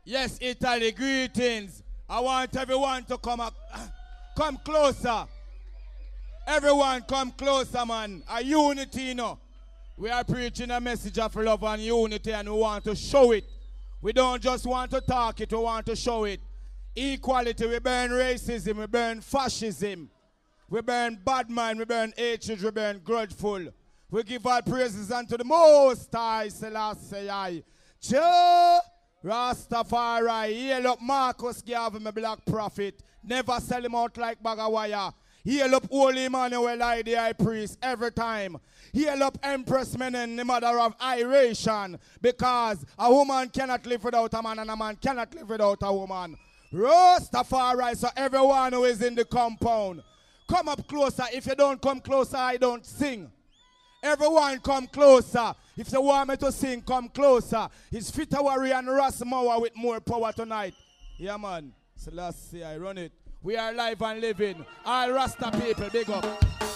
Yes, Italy, greetings. I want everyone to come closer. Everyone come closer, man. A unity, you know. We are preaching a message of love and unity, and we want to show it. We don't just want to talk it, we want to show it. Equality, we burn racism, we burn fascism. We burn bad mind, we burn hatred, we burn grudgeful. We give our praises unto the Most High Selassie. Joe Rastafari, heal up Marcus Garvey, my black prophet. Never sell him out like bag of wire. Heal up Holy Emmanuel, I the high priest, every time. Heal up Empress Menen, the mother of Iration. Because a woman cannot live without a man, and a man cannot live without a woman. Rastafari, so everyone who is in the compound, come up closer. If you don't come closer, I don't sing. Everyone come closer. If you want me to sing, come closer. It's Fitawari and Rasmawa with more power tonight. Yeah, man. So let's see, I run it. We are live and living. All Rasta people, big up.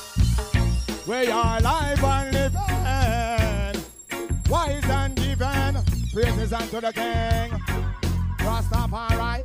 We are live and living. Wise and given. Praises unto the King. Rastafari.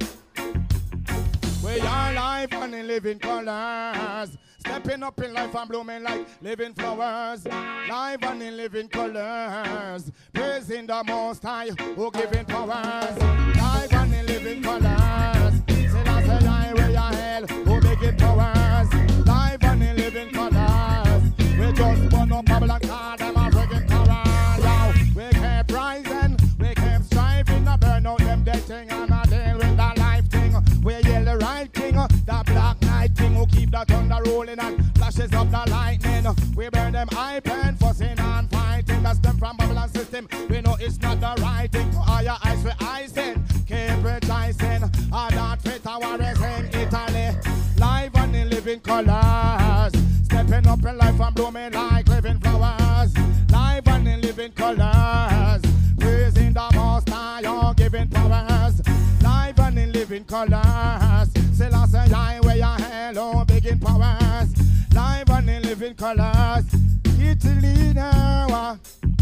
We are live and in living colors. Stepping up in life and blooming like living flowers. Live and in living colors. Praising the Most High who giving powers. Live and in living colors. Say that say I way ahead who making powers. Live and in living colors. We just burn up Babylon card them a friggin' colors. Yo, we kept rising, we kept striving to burn out them dead thing and a deal with the life thing. We yell the right king, the black night king who keep the thunder rolling and flashes of the lightning. We burn them high pen, fussing and fighting. That's them from Babylon system. We know it's not the right thing. To higher eyes we eyes in. Keep rejoicing. That fit our in Italy. Live and in living colors. Stepping up in life and blooming like living flowers. Live and in living colors. Praising the Most High, you're giving powers. Live and in living colors. Selassie, I wear your hello, begin powers. Live and in living colors. Italy now.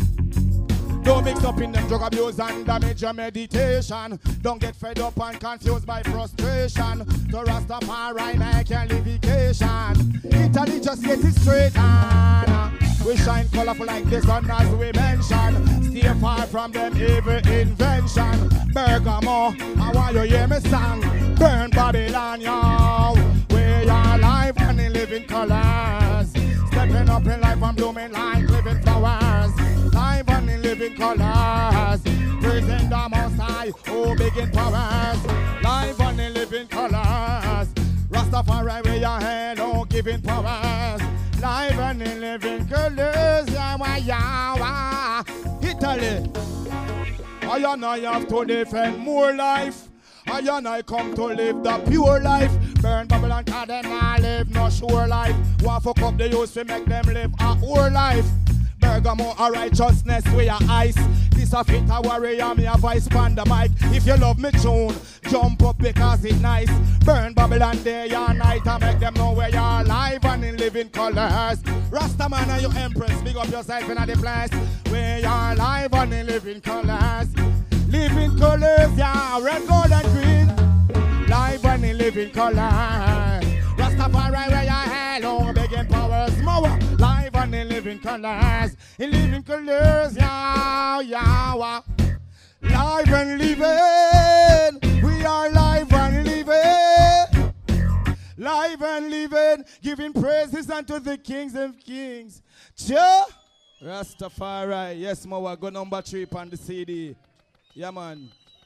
Don't mix up in them drug abuse and damage your meditation. Don't get fed up and confused by frustration. To Rastafari make your vacation. Italy just get it straight on. We shine colorful like the sun as we mention. Stay far from them evil invention. Bergamo, I want you hear me song. Burn Babylon, yo. We are live and in living colors. Stepping up in life and blooming like living flowers. Live and in living colors. Praising the Most High, oh begin powers. Live and in living colors. Rastafari, we are head, oh giving powers. Live and in living colors. Yawa, yawa. Italy. I and I have to defend more life. I and I come to live the pure life. Burn Babylon, cause them not live no sure life. Want fuck up the youth to make them live a poor life. Bergamo a righteousness we are ice. This a fit a warrior, me a voice pan the mic. If you love me tune, jump up because it's nice. Burn Babylon day and night and make them know where you're alive and in living colors. Rastaman and your empress, big up yourself in the place. We are alive and in living colors. Living colors, yeah, red, gold and green. Live and in living colors. Rastafari where your hello, begin powers more. Live and in living colors. In living colors, yeah, yeah. Live and living. We are live and living. Live and living. Giving praises unto the kings of kings. Joe Rastafari. Yes, Moa, go number 3 on the CD. Yeah, man.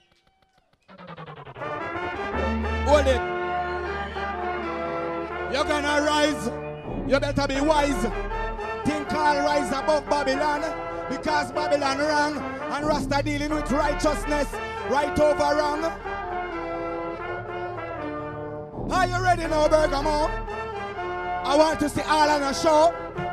Hold it. You're gonna rise. You better be wise. Think I'll rise above Babylon. Because Babylon wrong. And Rasta dealing with righteousness. Right over wrong. Are you ready now, Bergamo? I want to see all on a show.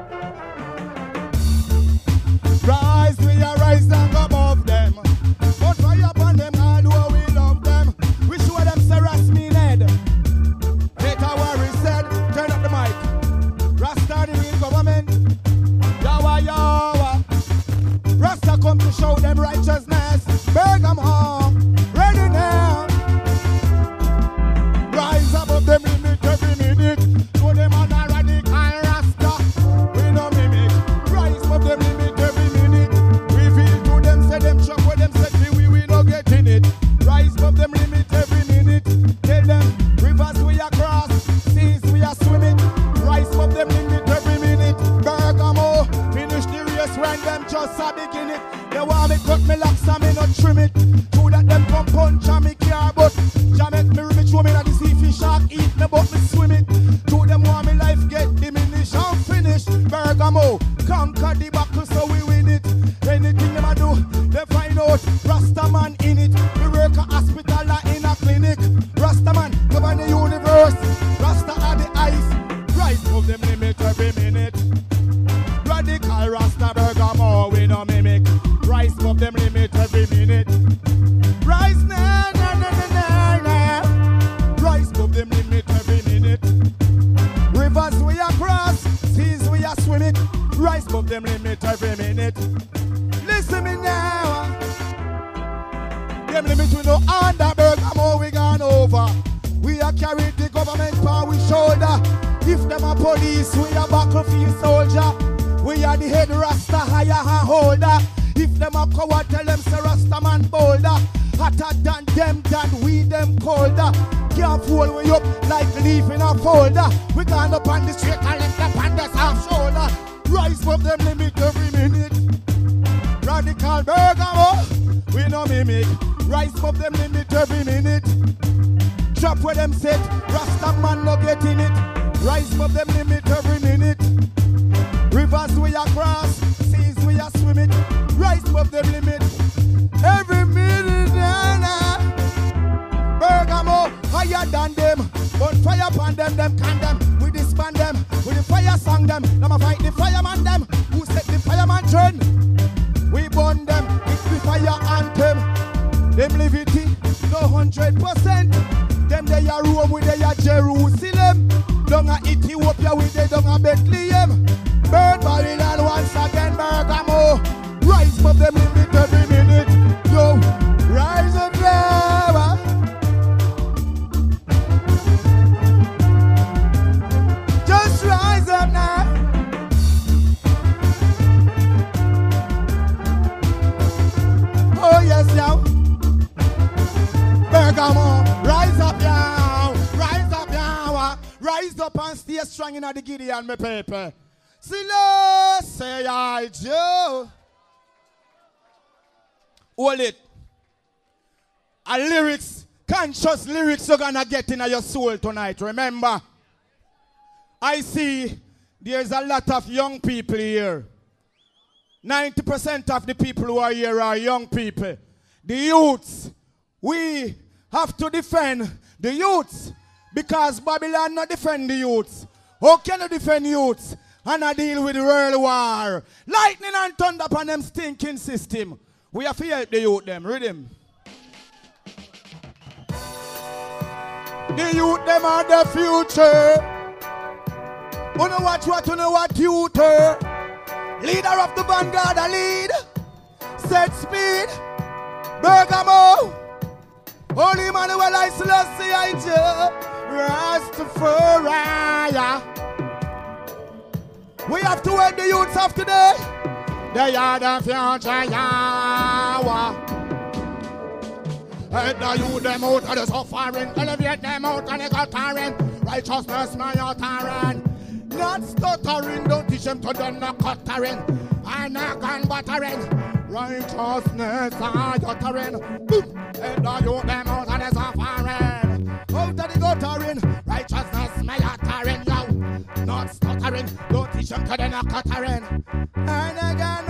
Rise, we are rising above them. Put fire upon them, all who we love them. We show them Sarah's mean head. Later what we said, turn up the mic. Rasta the real government. Yawa yawa. Rasta come to show them righteousness. Bergamo, readiness. Them limit we no under Bergamo we gone over. We are carried the government on we shoulder. If them a police, we are battlefield soldier. We are the head rasta higher and holder. If them a coward, tell them say rasta man bolder. Hotter than we them colder. Can't fool we up like leaf in a folder. We gone up on the street and let the pandas half shoulder. Rise above them limit every minute. Radical Bergamo, we no mimic. Rise above them limit every minute. Drop where them set, Rasta man no get in it. Rise above them limit every minute. Rivers we a cross, seas we a swim it. Rise above them limit every minute. Bergamo higher than them. But fire upon them condemn. We disband them, with the fire song them. Now fight the fireman them, who set the fireman trend. We burn them, it's the fire anthem. Them liberty, no 100%. Them they are Rome, with they are Jerusalem. Down a Ethiopia, with they down a Bethlehem. Burn Babylon once again, Bergamo. Rise above them limit every minute. Yo, rise up now. Just rise up now. Oh yes, yo. Bergamo, rise up now. Rise up now. Rise up and stay strong in the Gideon, my paper. Silo, say I Joe. Hold it. A lyrics, conscious lyrics you're gonna get in your soul tonight. Remember, I see there's a lot of young people here. 90% of the people who are here are young people. The youths, we have to defend the youths because Babylon not defend the youths. How can you defend youths and I deal with the world war? Lightning and thunder upon them stinking system. We have to help the youth them, read them. The youth them are the future. You know what tutor. Leader of the vanguard, a lead. Set speed. Bergamo. Holy Manuel I Selassie I Rastafari. We have to help the youths of today. They are the future, Yahweh. And the youth them out of the suffering, elevate them out of the guttering. Righteousness, my uttering. Not stuttering, don't teach them to do not cuttering. And not gun battering. Righteousness, I uttering. Boom. And the youth them out of the suffering. Out of the guttering. Righteousness, my uttering, yo. Not stuttering, don't teach them to do not cuttering. And again,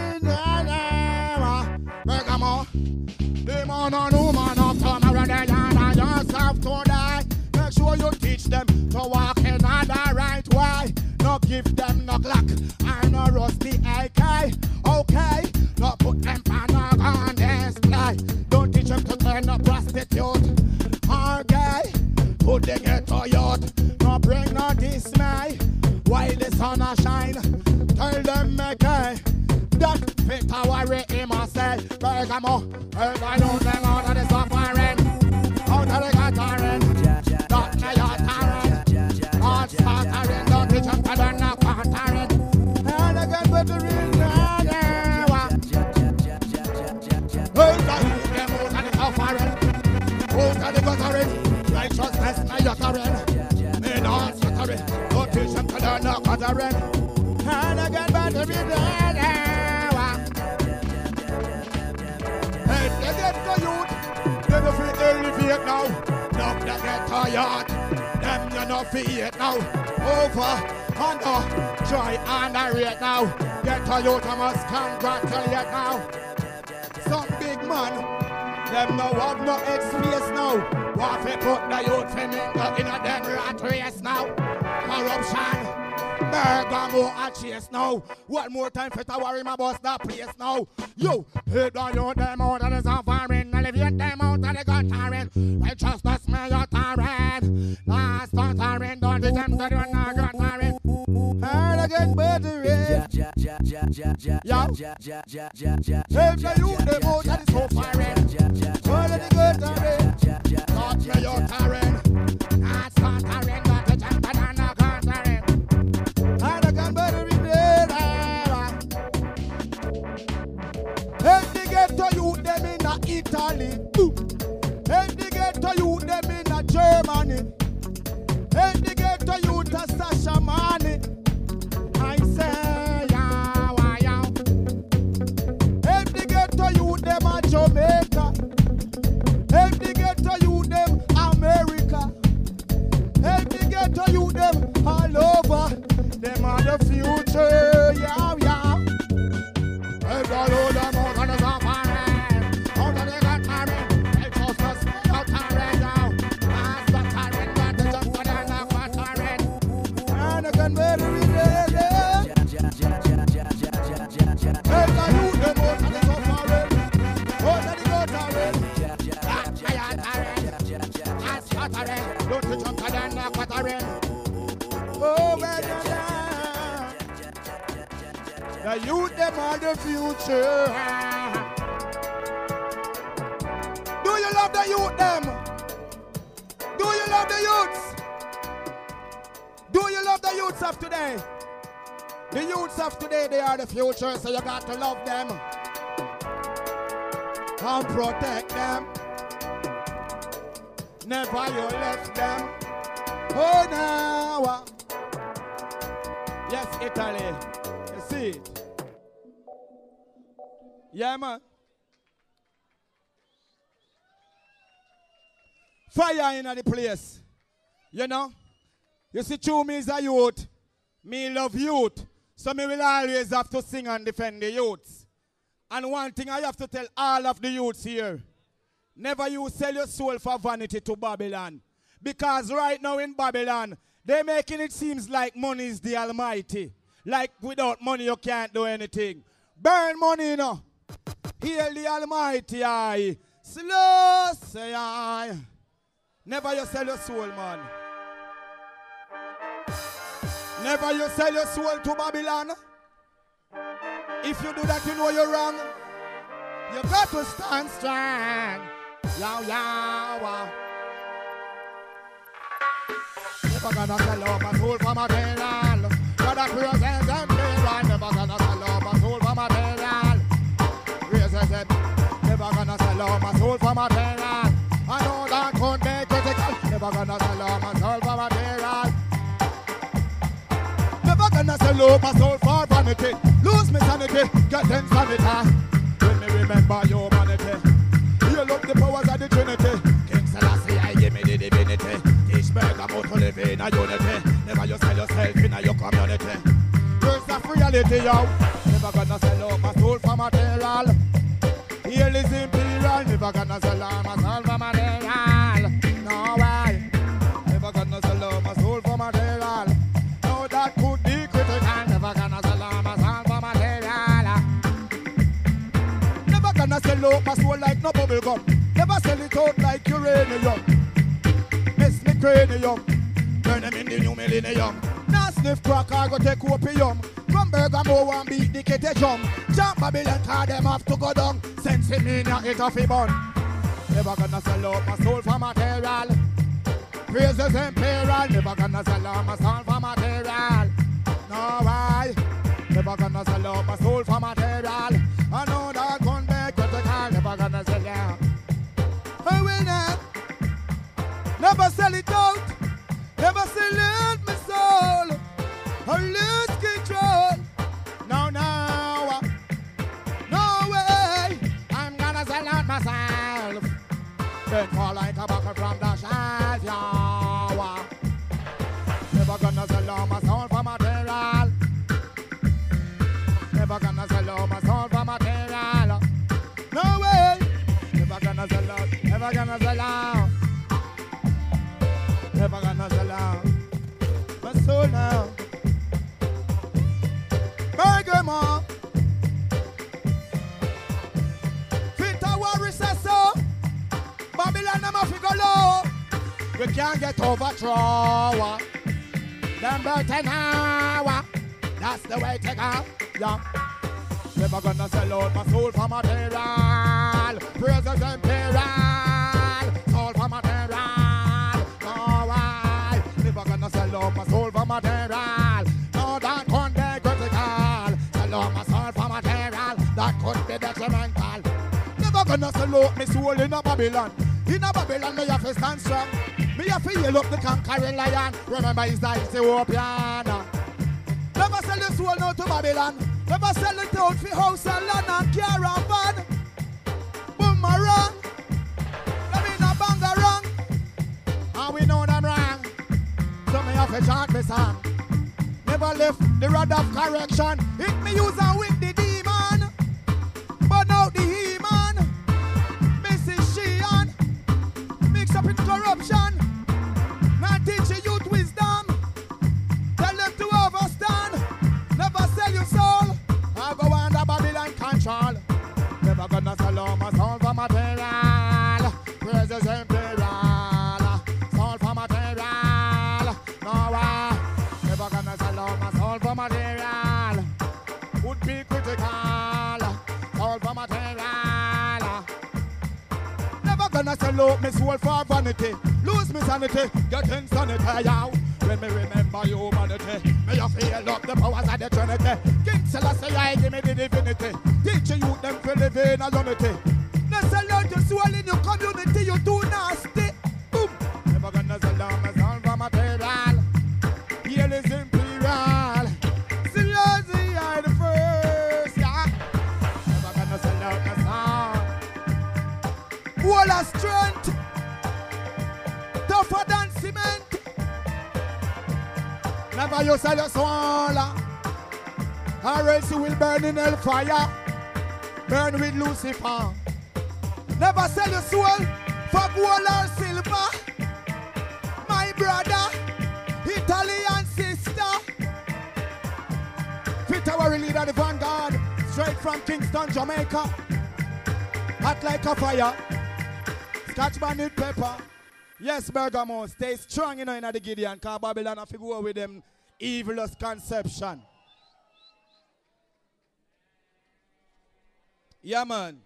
Bergamo, the man or woman of tomorrow, they are yourself to die. Make sure you teach them to walk in the right way. No give them no clock and no rusty AK. Okay, no put them on a gun display. Don't teach them to turn a prostitute. Okay, put them into youth. No bring no dismay. While the sun a shine, tell them make that fit our way in my say. Bergamo, I know them out of the suffering, out of the guttering. Don't know your tarring, not stuttering. Don't teach them to do not cuttering. And again, but the real them out of the suffering, out of the guttering. Righteousness, my uttering. Me not stuttering. Don't teach them to do not cuttering. And again, but the real hey, they get the youth, they don't feel elevate now. Now they get tired, them you not feel now. Over, under, try and rate now. Get the youth, I must congratulate now. Some big man, them no have no space now. What if put the youth in a them rat race now? Corruption. Bergamo a chase now. One more time for to worry my boss that place now. Yo, hit the youth them out of the suffering, elevate them out of the guttering. Righteousness may your tyrant. Last stuttering, don't be them to do not guttering. And again, better yo, hit the youth them out of the suffering. The youth, them are the future. Do you love the youth, them? Do you love the youths? Do you love the youths of today? The youths of today, they are the future, so you got to love them and protect them. Never you left them. Oh, now. Yes, Italy. You see it? Yeah, man. Fire in the place. You know? You see, true me is a youth. Me love youth. So me will always have to sing and defend the youths. And one thing I have to tell all of the youths here. Never you sell your soul for vanity to Babylon. Because right now in Babylon, they're making it seems like money is the almighty. Like without money you can't do anything. Burn money, you know. Hail the almighty, aye. Slow, say aye. Never you sell your soul, man. Never you sell your soul to Babylon. If you do that, you know you're wrong. You got to stand strong. Yow, yow. Never gonna sell out my soul for material. Brother presents and material. Never gonna sell out my soul for material. Raises it. Never gonna sell out my soul for material. I know that could be critical. Never gonna sell out my soul for material. Never gonna sell out my soul for vanity. Lose me sanity, get insanity. When me remember humanity. You look the powers of the Trinity. King Selassie, I give me the divinity. Teach me about to live in a unity. Never you sell yourself in a your community. There's a reality, yo. Never gonna sell out my soul for material. Here is imperial. Never gonna sell out my soul for material. No way. Never gonna sell out my soul for material. No, that could be critical. Never gonna sell out my soul for material. Never gonna sell out my soul like no bubble gum. Never sell it out like uranium. Miss me cranium. Turn them in the new millennium. Now sniff crack or go take opium. From Bergamo and beat the kitty jump. Jump Babylon car them have to go down. Sense him in a hit of a bun. Never gonna sell out my soul for material. Praises imperial. Never gonna sell out my soul for material. No way. Never gonna sell out my soul for material. I know that gun be critical. Never gonna sell out. I will not. Never sell it out. Never sell out my soul. I lose control. No, no. No way. I'm gonna sell out myself. Then fall like a bucket from the shelf. Yeah. Never gonna sell out my soul for material. Never gonna sell out my soul for material. No way. Never gonna sell out. Never gonna sell out. Never gonna sell out my soul now. Bergamo. Fit a worry says so. Babylon them have to go low. We can't get overthrown. Them burden hour. That's the way to go. Yeah. Never gonna sell out my soul for material. Praises imperial. Soul for material. No way. Never gonna sell out my soul for material. No, that could be critical. Sell out my soul for material. That could be detrimental. Never gonna sell out my soul in a Babylon. In a Babylon, me have to stand strong. Me have to yell up the conquering lion. Remember, he's like Ethiopian. Never sell your soul now to Babylon. Never sell it out for house and land and caravan. Boomerang. Let me not bang wrong. And we know them wrong. So me have to chant me song. Never left the rod of correction. Hit me use and with the demon. But now the he-man. Mrs. Sheehan. Mix up in corruption. Now teach the youth wisdom. Tell them to overstand. Never sell your soul. I go under Babylon control. Never gonna sell out my soul for material. Praises imperial. Soul for material. No way. Never gonna sell out my soul for material. Would be gonna sell out my soul for vanity. Lose me sanity, get insanity, yow. When me remember humanity, may you feel up the powers of the Trinity. King Selassie, I give me the divinity. Teach you them to live in a unity. Now sell out your soul in your community, you too nasty. Boom. Never gonna sell out my soul for material. Here is imperial. Selassie, I the first, yeah. Never gonna sell out my soul. Wall of strength, tougher than cement. Never you sell your soul, or else you will burn in hellfire. Burn with Lucifer. Never sell your soul for gold or silver. My brother, Italian sister. Fit our leader, the vanguard, straight from Kingston, Jamaica. Hot like a fire. Scotch bandit pepper. Yes, Bergamo, stay strong in the Gideon, because Babylon have to go with them evilest conception. Yeah, man.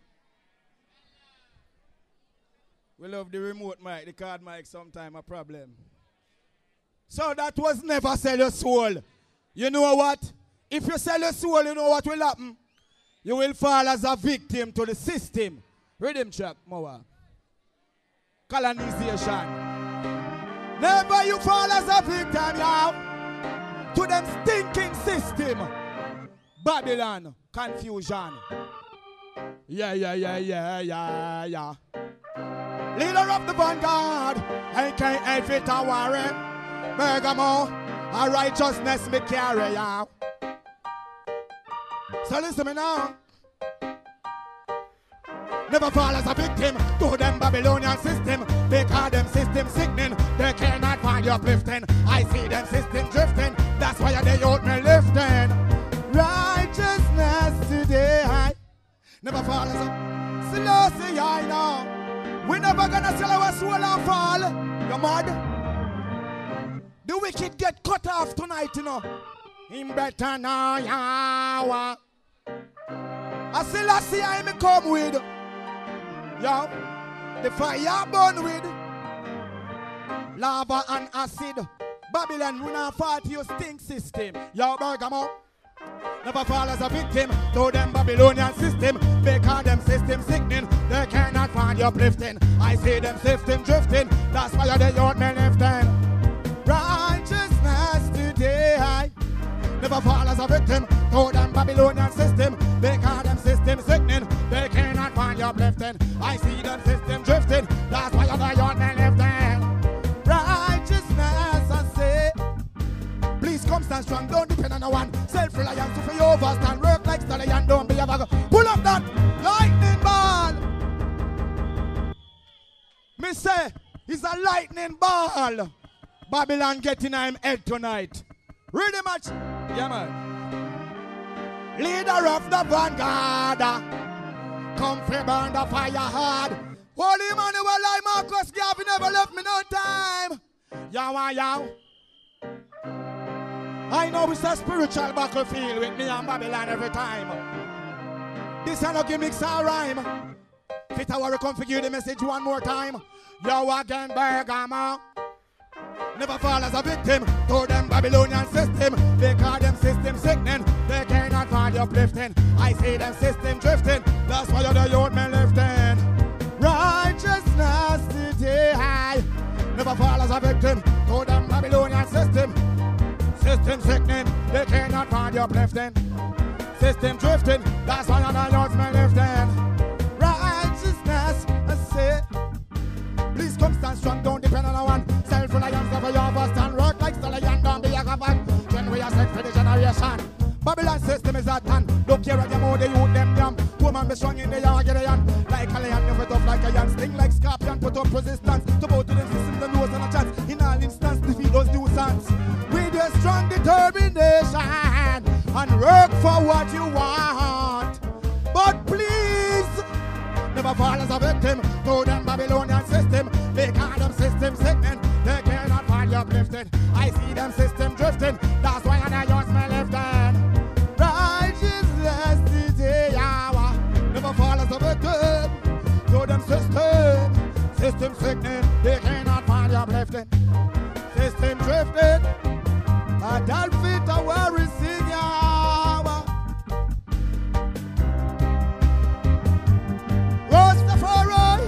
We love the remote mic, the card mic sometimes a problem. So that was never sell your soul. You know what? If you sell your soul, you know what will happen? You will fall as a victim to the system. Rhythm check, Moa. Colonization. Never you fall as a victim, y'all, to them stinking system. Babylon, confusion. Yeah. Leader of the vanguard, aka Vita Warren, Bergamo, a righteousness me carry, y'all. So listen me now. Never fall as a victim to them Babylonian system. They call them system sickening. They cannot find your uplifting. I see them system drifting. That's why they out me lifting. Righteousness today. I never fall as a Selassie, I know. We never gonna sell our soul and fall. You mad? The wicked get cut off tonight, you know. In better now, yeah. I Selassie, I me come with. Yo, the fire burn with lava and acid. Babylon, we not fight your stink system. Yo, Bergamo, never fall as a victim to them Babylonian system. Because them system sickening, they cannot find your uplifting. I see them system drifting, that's why they out me lifting. Righteousness today, I never fall as a victim to them Babylonian system. Because them system sickening, they cannot find your uplifting. I see them system drifting, that's why they out me lifting. Righteousness, I say. Please come stand strong, don't depend on no one. Self-reliance to for overstand, work like stallion, don't be a bugger. Pull up that lightning ball. Me say, it's a lightning ball. Babylon getting him head tonight. Ready much? Yeah, man. Leader of the vanguard, come for burn the fire hard. Holy Emmanuel, like Marcus Garvey never left me no time. Yow. I know it's a spiritual battlefield with me and Babylon every time. This ain't no gimmicks or rhyme. Fit our configure the message one more time. Yo again, Bergamo. Never fall as a victim to them Babylonian system. They call them system sickening. They cannot find your uplifting. I see them system drifting. That's why you're the youth me lifting. Righteousness today. I never fall as a victim to them Babylonian system. System sickening. They cannot find your uplifting. System drifting. That's why you're the youth me lifting. Righteousness, I say. Please come stand strong, don't depend on no one. Self-reliance never your first and work like stallion, don't be a command. When we are set for the generation. Babylon system is at hand. Don't care what them how they use them damn. Woman be strong in the yard, get a yan. Like a lion, never tough like a yan. Sting like scorpion, put up resistance. To both of them systems, the nose and a chance. In all instances, defeat those nuisance. With your strong determination and work for what you want. But please, never fall as a victim to them Babylonian system. They call them system sickening. They cannot find your uplifting. I see them system drifting. That's why I use my lifting. Righteousness today, never fall as a victim to them system. System sickening, they cannot find your lifting. System drifting, a dolphin to worry sing yawa. Rastafari,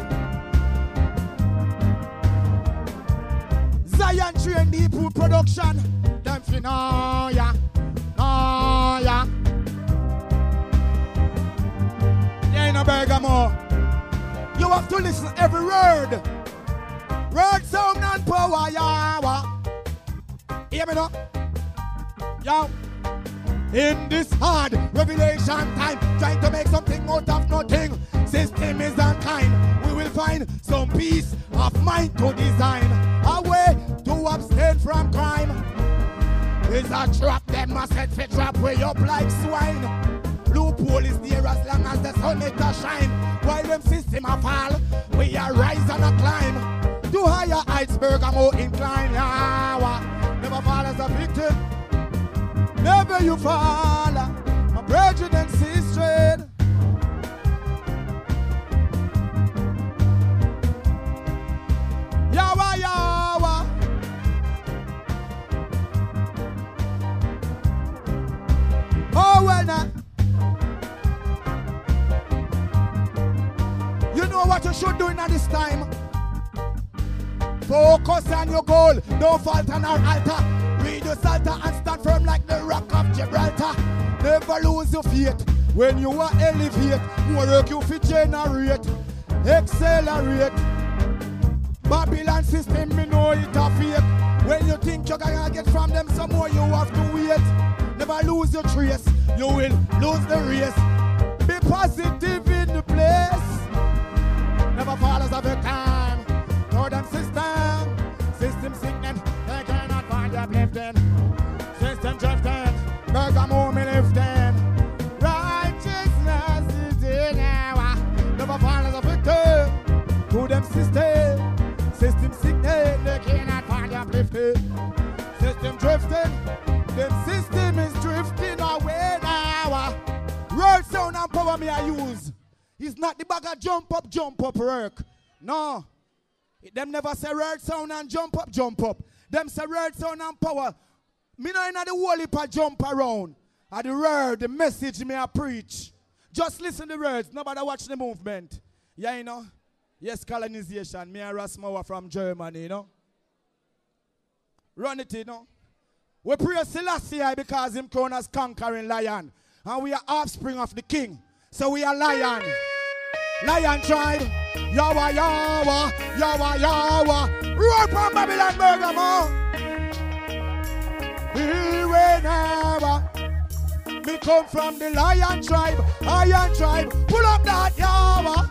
Zion train deep production. Them finna ya, no ya. Yeah, in a Bergamo. You have to listen every word. Word, sound, and power, yawa. Hear me now? Yo. In this hard revelation time, trying to make something out of nothing. System is unkind. We will find some peace of mind to design a way to abstain from crime. It's a trap, them must set fit trap way up like swine. Loophole is there as long as the sun it a shine. While them system a fall, we a rise and a climb. To higher heights, Bergamo incline. Yawa. Never fall as a victim. Never you fall. My prejudice is straight. Yawa, yawa. Oh, well, now. You know what you should do in this time? Focus on your goal. Don't falter on our altar. Read your psalter and stand firm like the rock of Gibraltar. Never lose your faith. When you are elevate, more work you fit generate. Accelerate. Babylon system, me know it a fake. When you think you're gonna get from them some more, you have to wait. Never lose your trace. You will lose the race. Be positive in the place. Never fall as a victim. Know them system. System sickening. They cannot find their lifting. System drifting. Bergamo me lifting. Righteousness is in our. Never fall as a victim. To them system. System sickening. They cannot find their lifting. System drifting. Them system is drifting away now. Word, sound, and power me I use. It's not the bag of jump up work. No. Them never say word, sound, and jump up. Them say word, sound, and power. Me know in the whole heap of jump around. And the word, the message me I preach. Just listen to the words. Nobody watch the movement. Yeah, you know. Yes, colonization. Me and Rasmawa from Germany, you know. Run it, you know. We praise Selassie because him crowned as conquering lion. And we are offspring of the king. So we are lion. Lion tribe. Yawa, yawa, yawa, yawa. Roar from Babylon, Bergamo. We never. Me come from the lion tribe. Iron tribe. Pull up that yawa.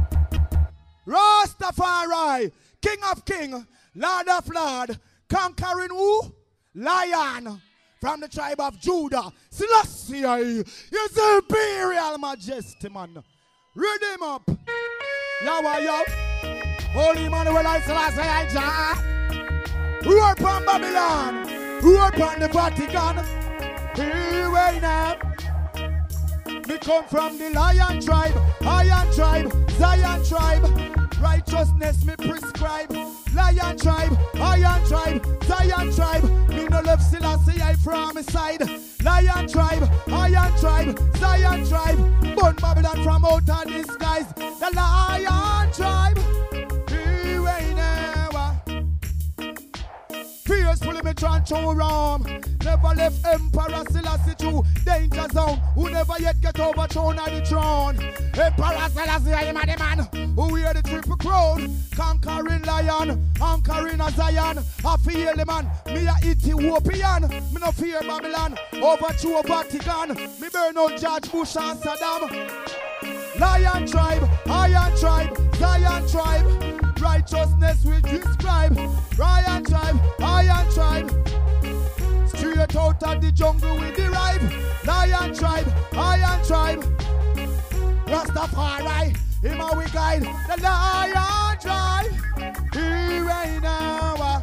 Rastafari. King of king. Lord of lord. Conquering who? Lion from the tribe of Judah. Selassie is imperial majesty, man. Read him up. Yawa, yo. Holy Emmanuel, I Selassie, Jah. Roar upon Babylon. Roar upon the Vatican. Here we now. We come from the lion tribe. Iron tribe. Zion tribe. Righteousness me prescribe. Lion tribe, iron tribe, Zion tribe. Me no love Selassie I from his side. Lion tribe, iron tribe, Zion tribe. Burn Babylon from out of the skies. The lion tribe. He way never. Fiercefully me trying to ram. Never left Emperor Selassie to danger zone. Who never yet get overthrown on the throne. Emperor Selassie I am the man who wear the triple crown. Conquering lion, anchoring a Zion. I feel the man, me a Ethiopian. Me no fear Babylon, overthrow Vatican. Me burn out George Bush and Saddam. Lion tribe, iron tribe, Zion tribe. Righteousness we describe. Lion tribe, iron tribe. Straight out of the jungle we derive. Lion tribe, iron tribe. Rastafari, him a we guide. The lion tribe. Here right now.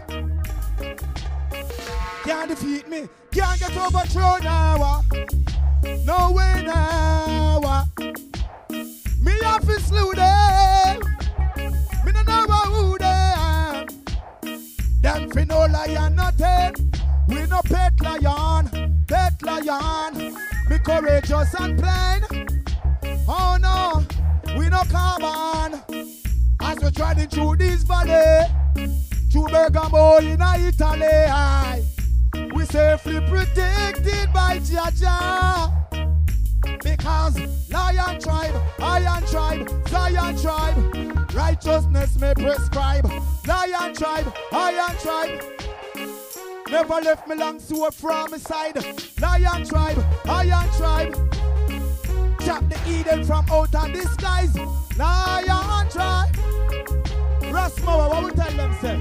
Can't defeat me, can't get overthrown now. No way now. Me have to slew them. Me no know We no lion nothing. We no pet lion. Pet lion. Me courageous and plain. Oh no, we no carbon. As we're trotting through this valley, through Bergamo in Italy, we safely protected by Jaja. Because lion tribe, iron tribe, Zion tribe, righteousness may prescribe. Lion tribe, iron tribe, never left me long sword from my side. Lion tribe, iron tribe, chop the Eden from out of disguise. Lion tribe. Rasmawa, what we tell them, say?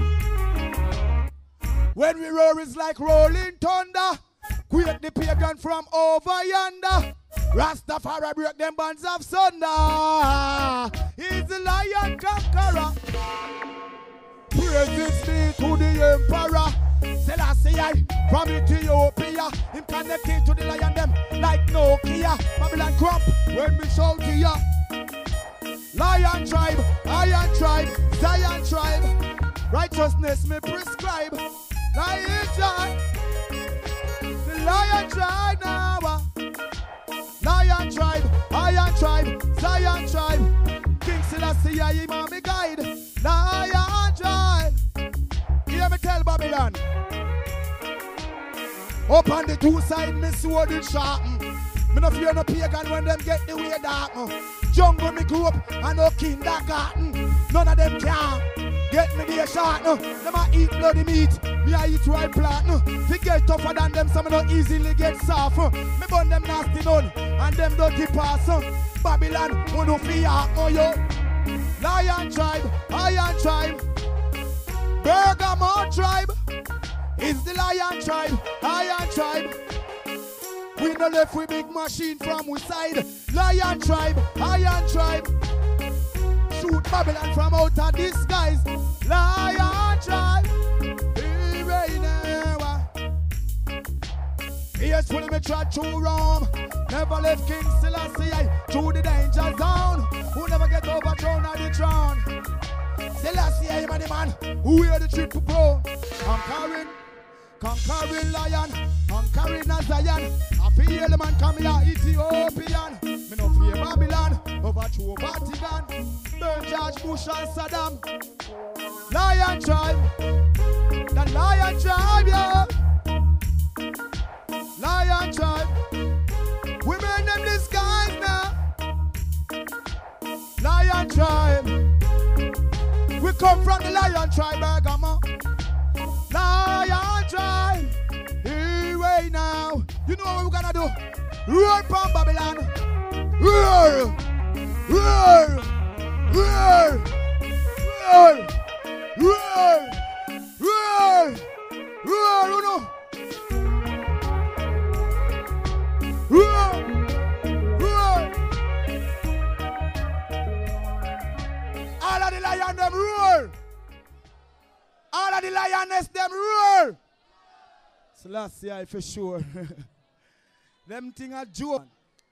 When we roar, it's like rolling thunder. Quake the pagan from over yonder. Rastafari break them bands of sunder. He's the lion conqueror. Praises be to the emperor. Selassie from Ethiopia. Him connected to the lion them like Nokia. Babylon crop when we shout to ya. Lion tribe, iron tribe, Zion tribe. Righteousness may prescribe. Lion tribe. The lion tribe now. Lion tribe, iron tribe, Zion tribe. King Selassie, him and me guide. Lion tribe. Hear me tell Babylon. Up on the two sides, me sword is sharpen. Me no fear no pagan when them get the way dark. Jungle me grew up and no kindergarten. None of them can get me there short. Them a eat bloody meat, me a eat ripe plant. They get tougher than them, so me no easily get soft. Me burn them nasty none and them dirty pass. Babylon, who no fear, oh yo. Lion tribe, iron tribe, Bergamo tribe. Is the lion tribe, iron tribe. We no left with big machine from we side. Lion tribe, iron tribe. Shoot Babylon from out of disguise. Lion tribe. He reign now. Yes, when me trod through Rome. Never left King Selassie through the danger zone. Who never get overthrown on the throne. Selassie, I'm the man who wear the triple pro. Conquering lion, conquering a Zion. I feel the man come here Ethiopian. Me no fear Babylon, overthrow Vatican. Burn George Bush and Saddam. Lion tribe, the lion tribe, yeah. Lion tribe, we made them disguise now. Lion tribe, we come from the lion tribe, Bergamo. Lion tribe, here way now. You know what we're gonna do? Roar from Babylon. Roar, roar, roar, roar, roar, roar, roar, you know. Roar, roar. All of the lion them roar. All of the lioness them roar. Selassie for sure. Them thing are joke.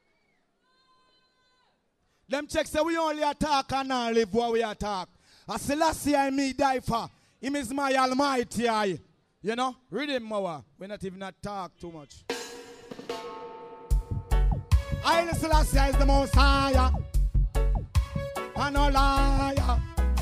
Them check say we only attack and not live what we attack. As Selassie and me die for. Him is my almighty eye. You know? Read him more. We not even attack too much. I Selassie is the most higher. And no liar.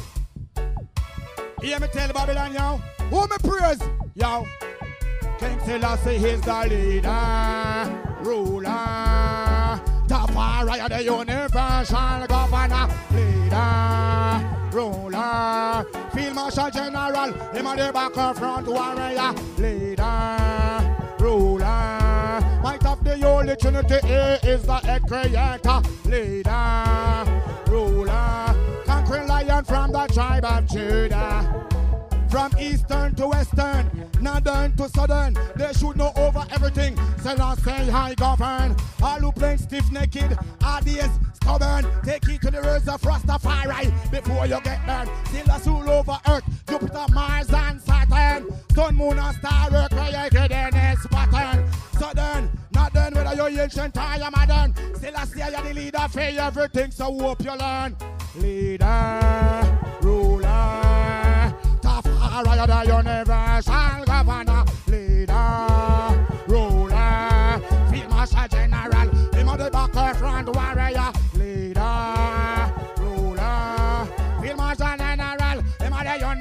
Hear me tell Babylon, yo. Who me praise, yo. King Selassie is the leader, ruler, Tafari, the universal governor, leader, ruler, Field Marshal General, him on the back of front warrior, leader, ruler, might of the Holy Trinity, he is the head creator, leader, ruler, conquering lion from the tribe of Judah. From eastern to western, northern to southern, they should know over everything. Selassie I govern. All who plain stiff-necked, RDS stubborn. Take it to the words of Rastafari before you get burned. Selassie rule over Earth, Jupiter, Mars, and Saturn. Sun, moon, and star were created in his pattern. Southern, northern, whether you're ancient or you're modern. Selassie are the leader for everything, so hope you learn. Leader, ruler, Tafari, the universal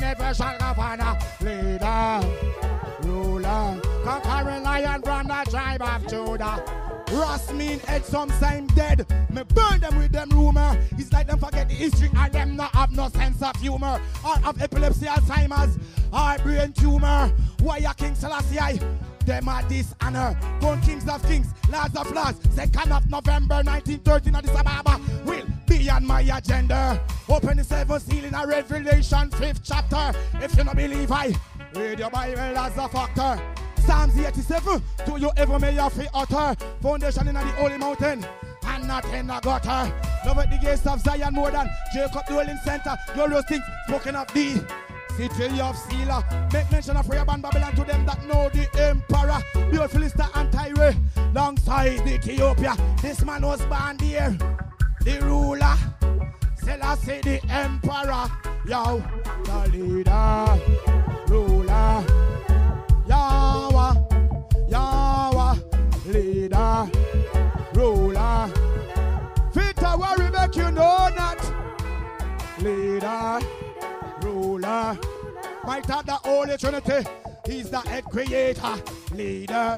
universal governor, leader, ruler, conquering lion from the tribe of Judah. Ross mean head, some sign dead. Me burn them with them rumor. It's like them forget the history and them not have no sense of humor. Or of epilepsy, Alzheimer's, or brain tumor. Why King Selassie? Them are dishonor. Born kings of kings, lords of lords. 2nd of November 1913 Addis Ababa will be on my agenda. Open the 7th seal in a Revelation 5th chapter. If you don't believe I, read your Bible as a factor. Psalms 87, do you ever may have to utter? Foundation in the holy mountain and not in the gutter. Love at the gates of Zion more than Jacob dwelling center. Glorious things spoken of thee, city of Selah. Make mention of Rehoboam Babylon to them that know the emperor. Build Philistine and Tyre alongside Ethiopia. This man was born there, the ruler. Selassie the emperor. Yo, the leader, ruler. Yahweh, Yahweh, leader, ruler. Fit a worry make you know not. Leader, ruler. Might have the Holy Trinity. He's the head creator, leader.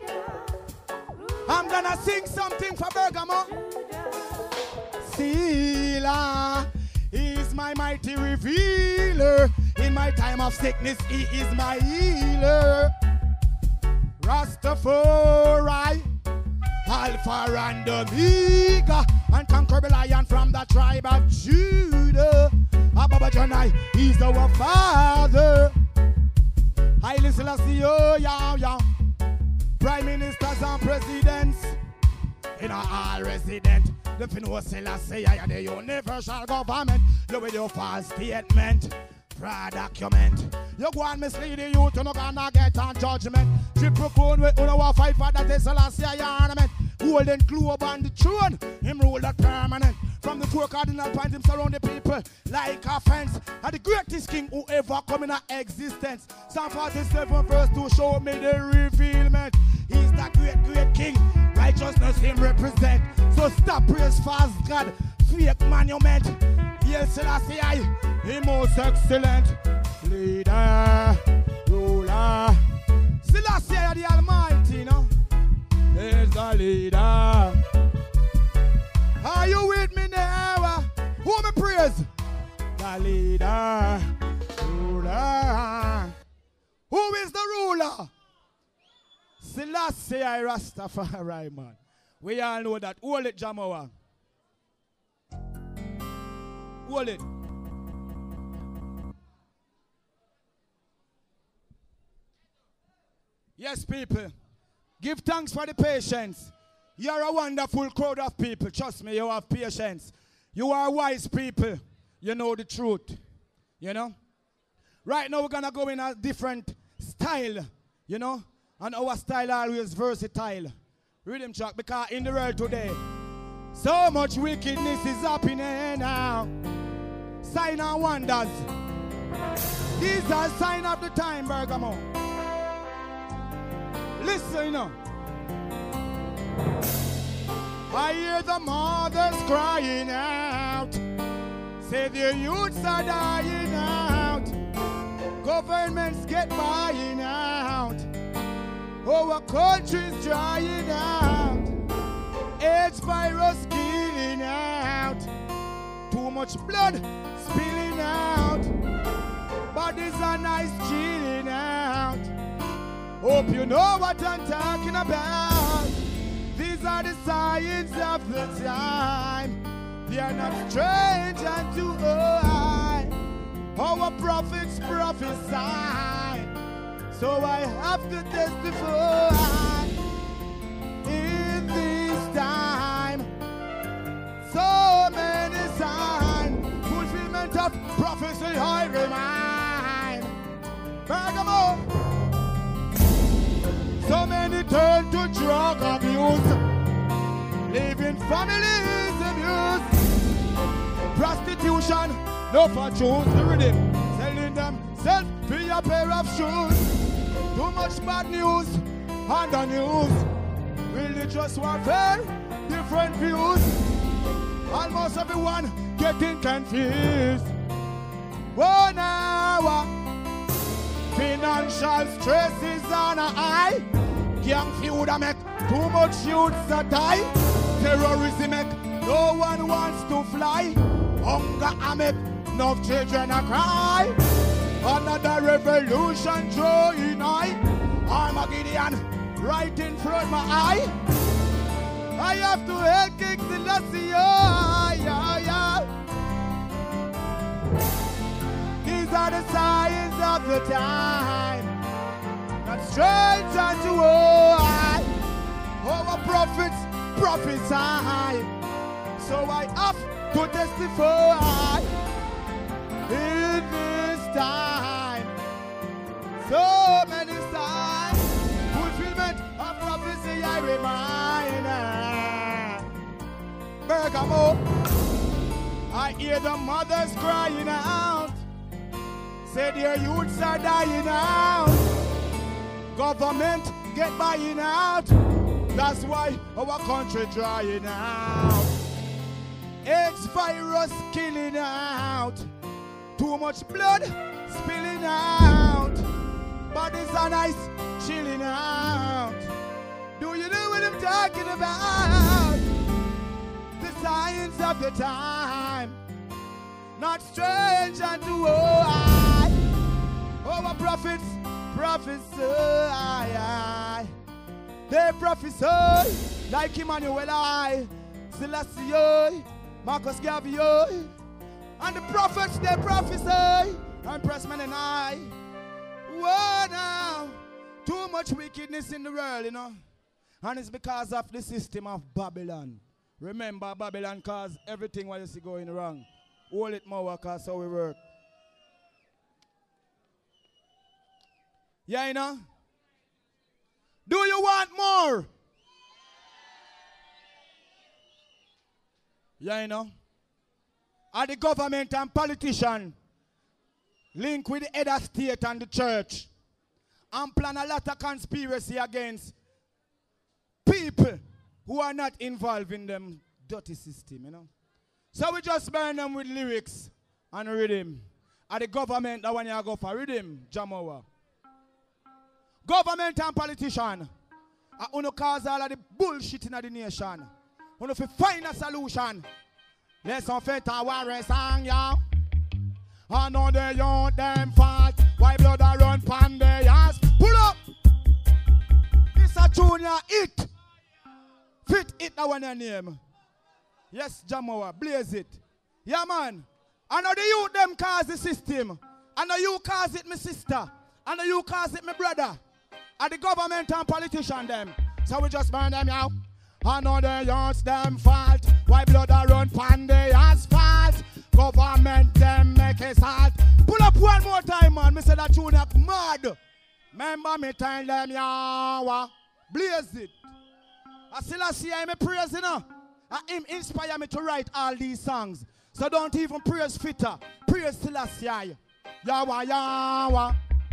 I'm gonna sing something for Bergamo. Selah is my mighty revealer. In my time of sickness, he is my healer. Rastafari, Alpha and Omega, and conquer the lion from the tribe of Judah. Ababa Janai, he's our father. Haile Selassie, oh, yeah, yeah. Prime ministers and presidents, in all resident. The Finno Selassie, I the universal government. Look with your false statement. Document. You go and mislead the youth, you're not gonna get on judgment. Triple crown, we don't fight for that Selassie ornament. Golden globe on the throne, him rule that permanent. From the 4 cardinal points, him surround the people like a fence. And the greatest king who ever come in existence. Psalm 47 verse 2 show me the revealment. He's the great, great king. Righteousness him represent. So stop praise fast God, fake monument. Yes, Selassie, the most excellent leader, ruler. Selassie, the Almighty, no? Is the leader. Are you with me now? Who me praise? The leader, ruler. Who is the ruler? Selassie, Rastafari, man. We all know that. Hold it, Jamawa. Hold it. Yes, people. Give thanks for the patience. You're a wonderful crowd of people. Trust me, you have patience. You are wise people. You know the truth. You know? Right now, we're going to go in a different style. You know? And our style always versatile. Rhythm track. Because in the world today, so much wickedness is happening now. Sign and wonders. These are signs of the time, Bergamo. Listen, you know. I hear the mothers crying out. Say the youths are dying out. Governments get buying out. Our country's drying out. AIDS virus killing out. Too much blood spilling out. Bodies are nice chilling out. Hope you know what I'm talking about. These are the signs of the time. They are not strange unto I. Our prophets prophesy. So I have to testify. In this time, so many signs. Fulfillment of prophecy I remind. Bergamo. So many turn to drug abuse, leaving families abused. Prostitution, no for Jews, the rhythm, selling themselves for a pair of shoes. Too much bad news on the news. Religious warfare, different views. Almost everyone getting confused. Oh, now power. Financial stress is on a high. Gang feud make too much youths a die. Terrorism make no one wants to fly. Hunger a make enough children a cry. Another revolution drawing high. Armageddon right in front of my eye. I have to head kick the lassie. These are the signs of the time. Not strange unto I. Our prophets prophesy. So I have to testify in this time. So many signs, fulfillment of prophecy I remind. Bergamo, I hear the mothers crying out. Say their youths are dying out. Government get buying out. That's why our country drying out. AIDS virus killing out. Too much blood spilling out. Bodies are nice chilling out. Do you know what I'm talking about? The signs of the time. Not strange unto I. Our prophets prophesy. They prophesy like Emmanuel I, Selassie, Marcus Garvey, and the prophets they prophesy, and Pressman and I. Whoa now, too much wickedness in the world, you know, and it's because of the system of Babylon. Remember Babylon cause everything what you see going wrong. Hold it more cause how we work. Yeah, you know? Do you want more? Yeah, you know? Are the government and politician link with the head of state and the church and plan a lot of conspiracy against people who are not involved in them dirty system, you know? So we just burn them with lyrics and rhythm. Are the government that when you go for rhythm, Jamowa? Government and politician are to cause all of the bullshit in the nation. Want to find a solution. Let's fait a warren song, yeah. I know they want them fight. Why blood a run pan their ass? Pull up. This a junior it. Fit it now when your name. Yes, Jamowa, blaze it. Yeah, man. I know the youth them cause the system. I know you cause it, my sister. I know you cause it, my brother. And the government and politician them. So we just burn them out. I know the youths them fault. Why blood a run pan the asphalt? Government them make it hard. Pull up one more time, man. Me say that tune up mad. Remember me tell them, yawa. Blaze it. I still see him praise, you know. Him inspire me to write all these songs. So don't even praise Fitter. Praise Selassie. Yawa, yawa.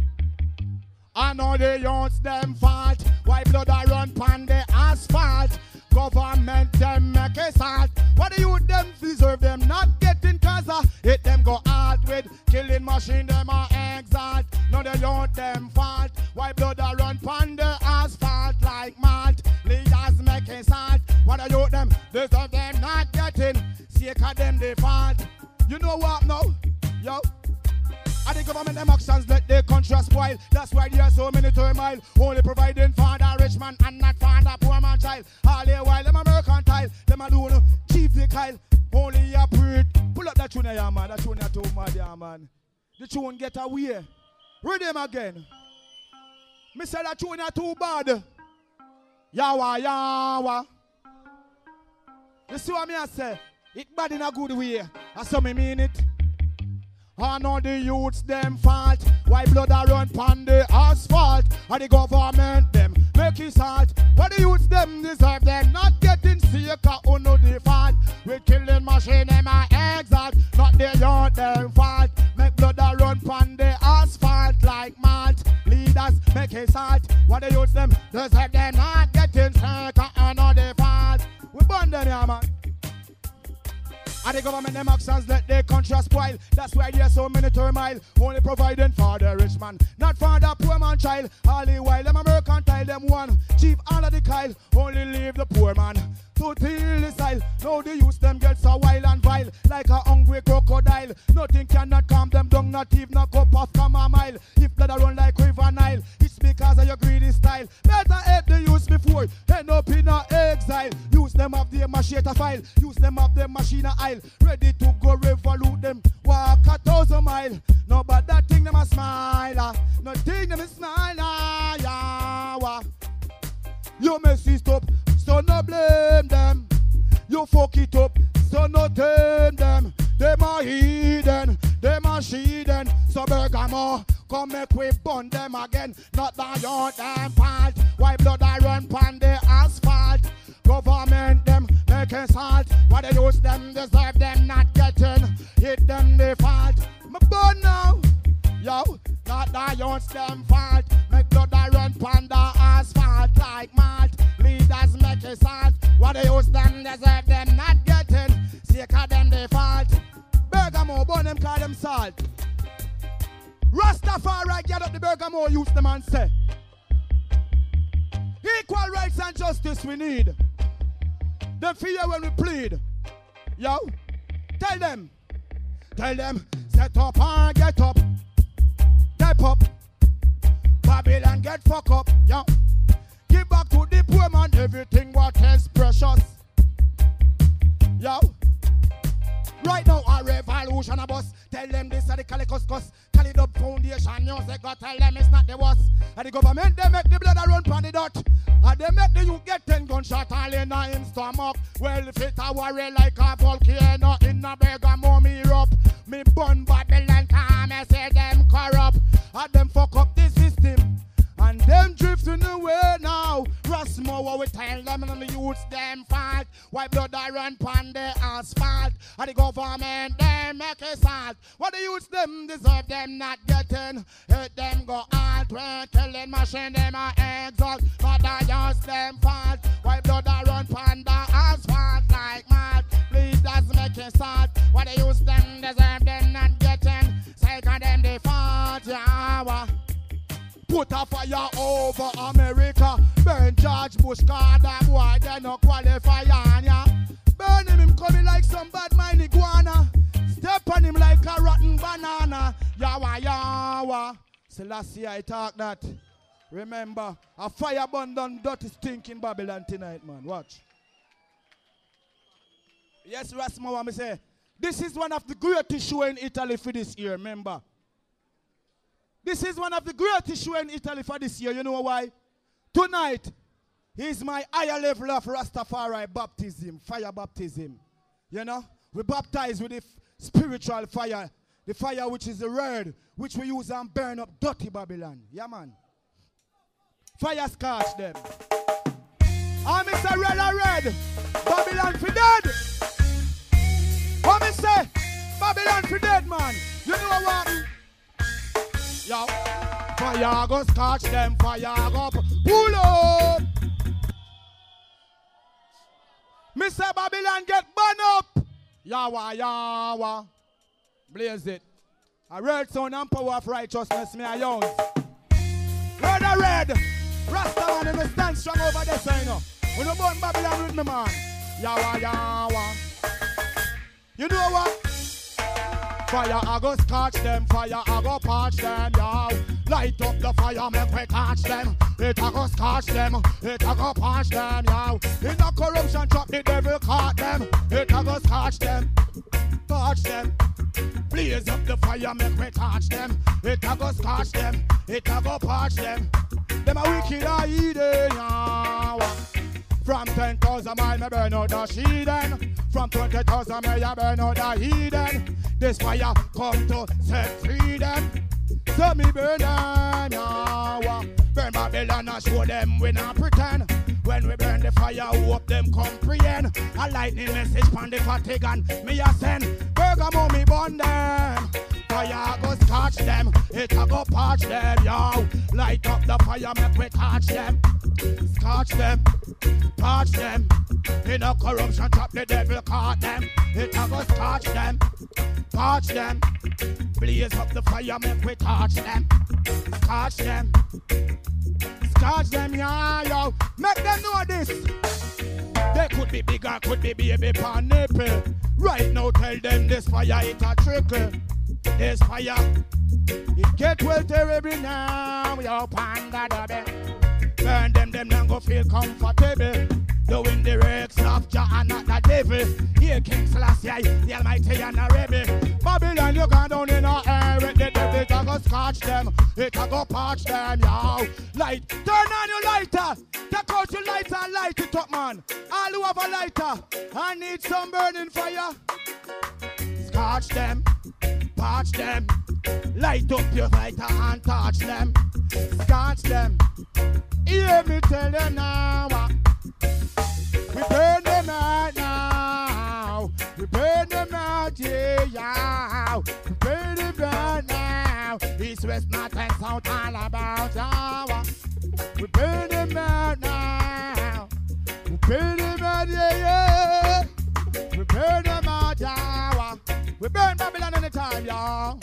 I know the youths them fault. Why blood a run pan the asphalt? Government them make it salt. What the youth them deserve them not getting cause hit them go out with killing machine them a exalt. Now the youth them fault. Why blood a run pan the asphalt like malt? Leaders make it salt. What the youth them deserve them not getting sick of them they fault. You know what now? Yo. And the government them actions let the country spoil. That's why there are so many turmoil. Only providing for the rich man and not for the poor man child. All the while them a mercantile. Them a do no cheap the Kyle. Only a breed. Pull up that tune here, man. That tune here too mad, yeah, man. The tune get away. Read them again. Me say that tune here too bad. Yawa, yawa. You see what me I say? It bad in a good way. That's how me mean it. I know the youths them fault. Why blood a run pan the asphalt? And the government them make it salt. But the youths them deserve them not getting sick or no default. We killing machine them a exalt. Not the youth them fault. Make blood a run pan the asphalt like malt. Leaders make it salt. What the youths them deserve them not getting sick or no default. We burn them here, man. And the government them actions let their country spoil. That's why there's so many turmoil. Only providing for the rich man, not for the poor man child. All the while them mercantile, them one cheap under the kyle. Only leave the poor man to till the style. Now the youth them get so wild and vile, like a hungry crocodile. Nothing cannot calm them down, not even a cup of chamomile. If blood run like River Nile, it's because of your greedy style. Better help the youth before end up in a exile. Use them of the machete file, use them of the machine aisle. Ready to go revolute them, walk 1,000 miles. No, but that thing them a smile, no thing them a smile, yeah. You mess it up, so no blame them. You fuck it up, so no tame them. Them a heathen, them a sheathen. So Bergamo, come make we burn them again. Not that your damn fault. Why blood I run pon the asphalt? Government them making salt. Why they use them, deserve them not getting. Hit them the fault. Me burn now. Yo, not that your them fault. Make blood I run pon the asphalt like malt. Leaders make it salt. What they use them, deserve them not getting. Sick of them the fault. Bergamo, burn them, call them salt. Rastafari get up the Bergamo, use them and say equal rights and justice we need. Them fear when we plead. Yo, tell them, set up and get up. Step up, Babylon get fuck up. Yo, give back to the poor man everything what is precious. Yo, right now a revolution a bus. Tell them this are the Calicuscus. Calidub Foundation music. Go tell them it's not the worst. And the government they make the blood run pan the dot. And they make the youth get 10 gunshot all in a him stomach. Well if it a worry like a volcano in a Bergamo me up. Me burn Babylon come and say them corrupt. And them fuck up the system. And them drifting away now. Rasmo, what we tell them and the youths them fight. Why blood I run pon the asphalt. And the government them make it salt. What the youths them deserve them not getting. Hit them go out when killing machine them a exalt. But the youths them fight. Why blood I run pon the asphalt like mad. Please just make it salt. What the youths them deserve them not getting. Second them the fault, yeah. Put a fire over America. Burn George Bush, cause that boy they no qualify on ya. Burn him coming like some bad mind iguana. Step on him like a rotten banana. Yawa, yawa. Selassie, I talk that. Remember, a fire burn down dirty stinking Babylon tonight, man. Watch. Yes, Rasmo, what me say. This is one of the greatest shows in Italy for this year, remember. This is one of the greatest shows in Italy for this year. You know why? Tonight is my higher level of Rastafari baptism, fire baptism. You know? We baptize with the spiritual fire. The fire which is the word, which we use and burn up dirty Babylon. Yeah, man. Fire scorch them. I'm Mr. Red. Babylon for dead. What me say? Babylon for dead, man. You know what? Yo, fire go scotch them, fire go pull up. Mr. Babylon get burned up. Yawa, yawa. Blaze it. A red sound and power of righteousness, me a young. Red. Rasta man, and me stand strong over there, so you know. When you burn Babylon with me, man. Yawa, yawa. You know what? Fire I go scotch them, fire I go parch them, yo. Light up the fire, make we catch them. It I go scotch them, it I go parch them, yo. In the corruption trap, the devil caught them. It I go scotch them, touch them. Blaze up the fire, make we catch them. It I go scotch them, it I go parch them. Them a wicked a hidden, yo. From 10,000 miles, me burn out the heathen. From 20,000 miles, I burn out the heathen. This fire come to set free them. So me burn them, yeah. Burn Babylon and show them we not pretend. When we burn the fire, hope them comprehend. A lightning message from the Vatican, me a send. Bergamo me burn them. Fire go scotch them, it a go parch them, yo. Light up the fire, make we catch them. Scotch them, parch them. In a corruption trap, the devil caught them. It a go scorch them, parch them. Blaze up the fire, make we torch them. Scorch them, scorch them, yeah, yo. Make them know this. They could be bigger, could be baby pan nipple. Right now, tell them this fire, it a trickle. This fire, it get well terrible now. Yo, panda double. Burn them don't go feel comfortable. Doing the works of Jah and not the devil. Here King Selassie, the Almighty and the rebel. Babylon, you gone down in our air with the devil. It a go scotch them, it a go parch them, yo. Light, turn on your lighter. Take out your lighter and light it up, man. All who have a lighter, I need some burning fire. Scotch them, parch them. Light up your lighter and touch them. Scotch them. Hear me tell them now. We burn them out now. We burn them out, yeah. We burn them out now. East, west, north, and south, all about our. We burn them out now. We burn them out, yeah. We burn them out, yeah. We burn Babylon anytime, y'all.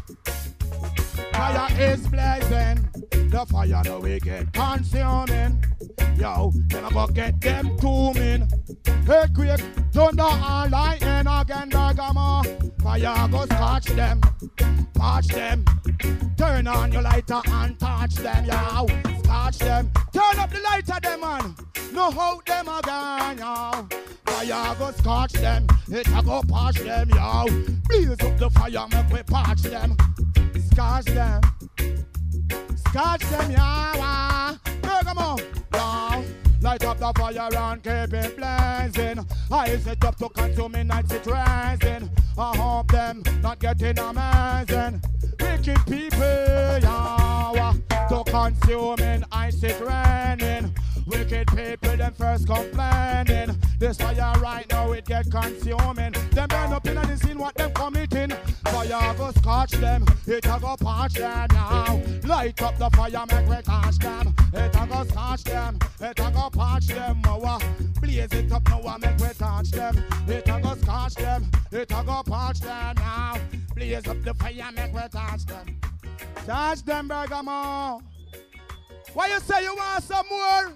Fire is blazing. The fire no we get consuming. Yo, then I go get them booming. Earthquake, thunder and lightning again, Bergamo. Fire go scotch them, parch them. Turn on your lighter and touch them, yo. Scotch them, turn up the lighter them, man. No hold them again, yo. Fire go scotch them, it a go parch them, yo. Blaze up the fire, make we parch them. Scotch them. Scotch them, yeah, Bergamo, yeah. Light up the fire and keep it blazing. I set up to consume me nights it rising. I hope them not getting amazing. Wicked people, yeah, to consuming ice it raining. Wicked people, them first complaining. This fire right now, it get consuming. Them burn up in the scene, what them committing. Fire go scotch them, it a go parch them now. Light up the fire, make we touch them. It a go scotch them, it a go parch them. Blaze it up now, make we touch them. It a go scotch them, it a go parch them now. Blaze up the fire, make we touch them. Touch them, Bergamo. Why you say you want some more?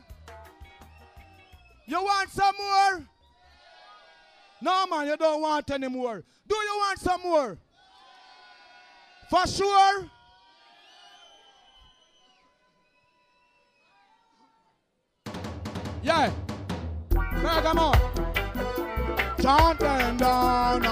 You want some more? No, man, you don't want any more. Do you want some more? For sure? Yeah. Bergamo. Chant them down.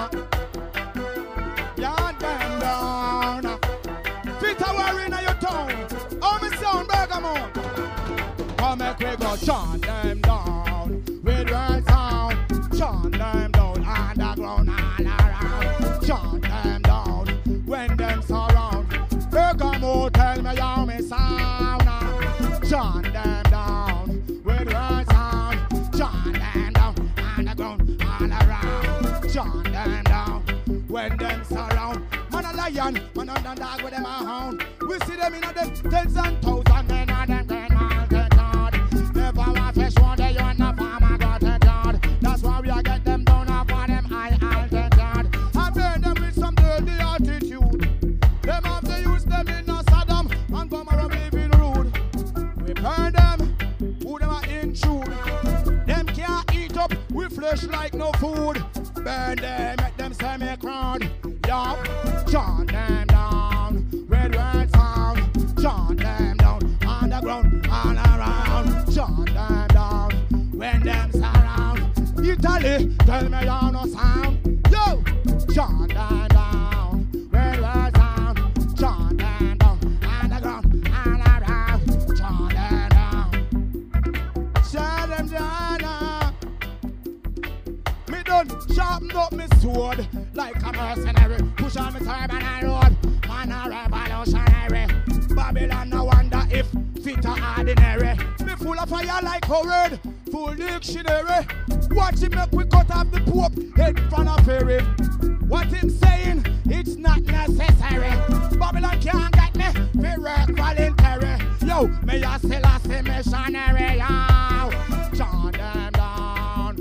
Chant them down. Fit a war in your town. Oh, me sound, Bergamo. Come make we go chant them down. With your sound, chant them down underground all around. Chant them down when them surround. Bergamo, tell me how me sound. Chant them down with your sound. Chant them down underground all around. Chant them down when them surround. Man a lion, man a dog with them a hound. We see them in the tens and thousands, men and them ten miles to God. Never want fish one day on the farm. That's why we are get them down off on them high altitude. I burn them with some dirty attitude. Them have to use them in a Saddam and come around living rude. We burn them, who them are intrude. Them can't eat up, we flesh like no food. Burn them, make them semi-crowd. Yup, chant them down, red sound. Chant them down, underground, all around. Chant them down, when them surround. Italy, tell me how no sound. Yo, chant them down, red sound. Chant them down, underground, all around. Chant them down. Chant them down. Me done sharpen up me sword like a mercenary. Push on me turban and road, man a revolutionary. Babylon no wonder if fit or ordinary. Me full of fire like a word, full dictionary. Watch him make we cut off the Pope head from a ferry. What him saying, it's not necessary. Babylon can't get me, we work voluntary. Yo, me a Selassie missionary, yo. Chant them down,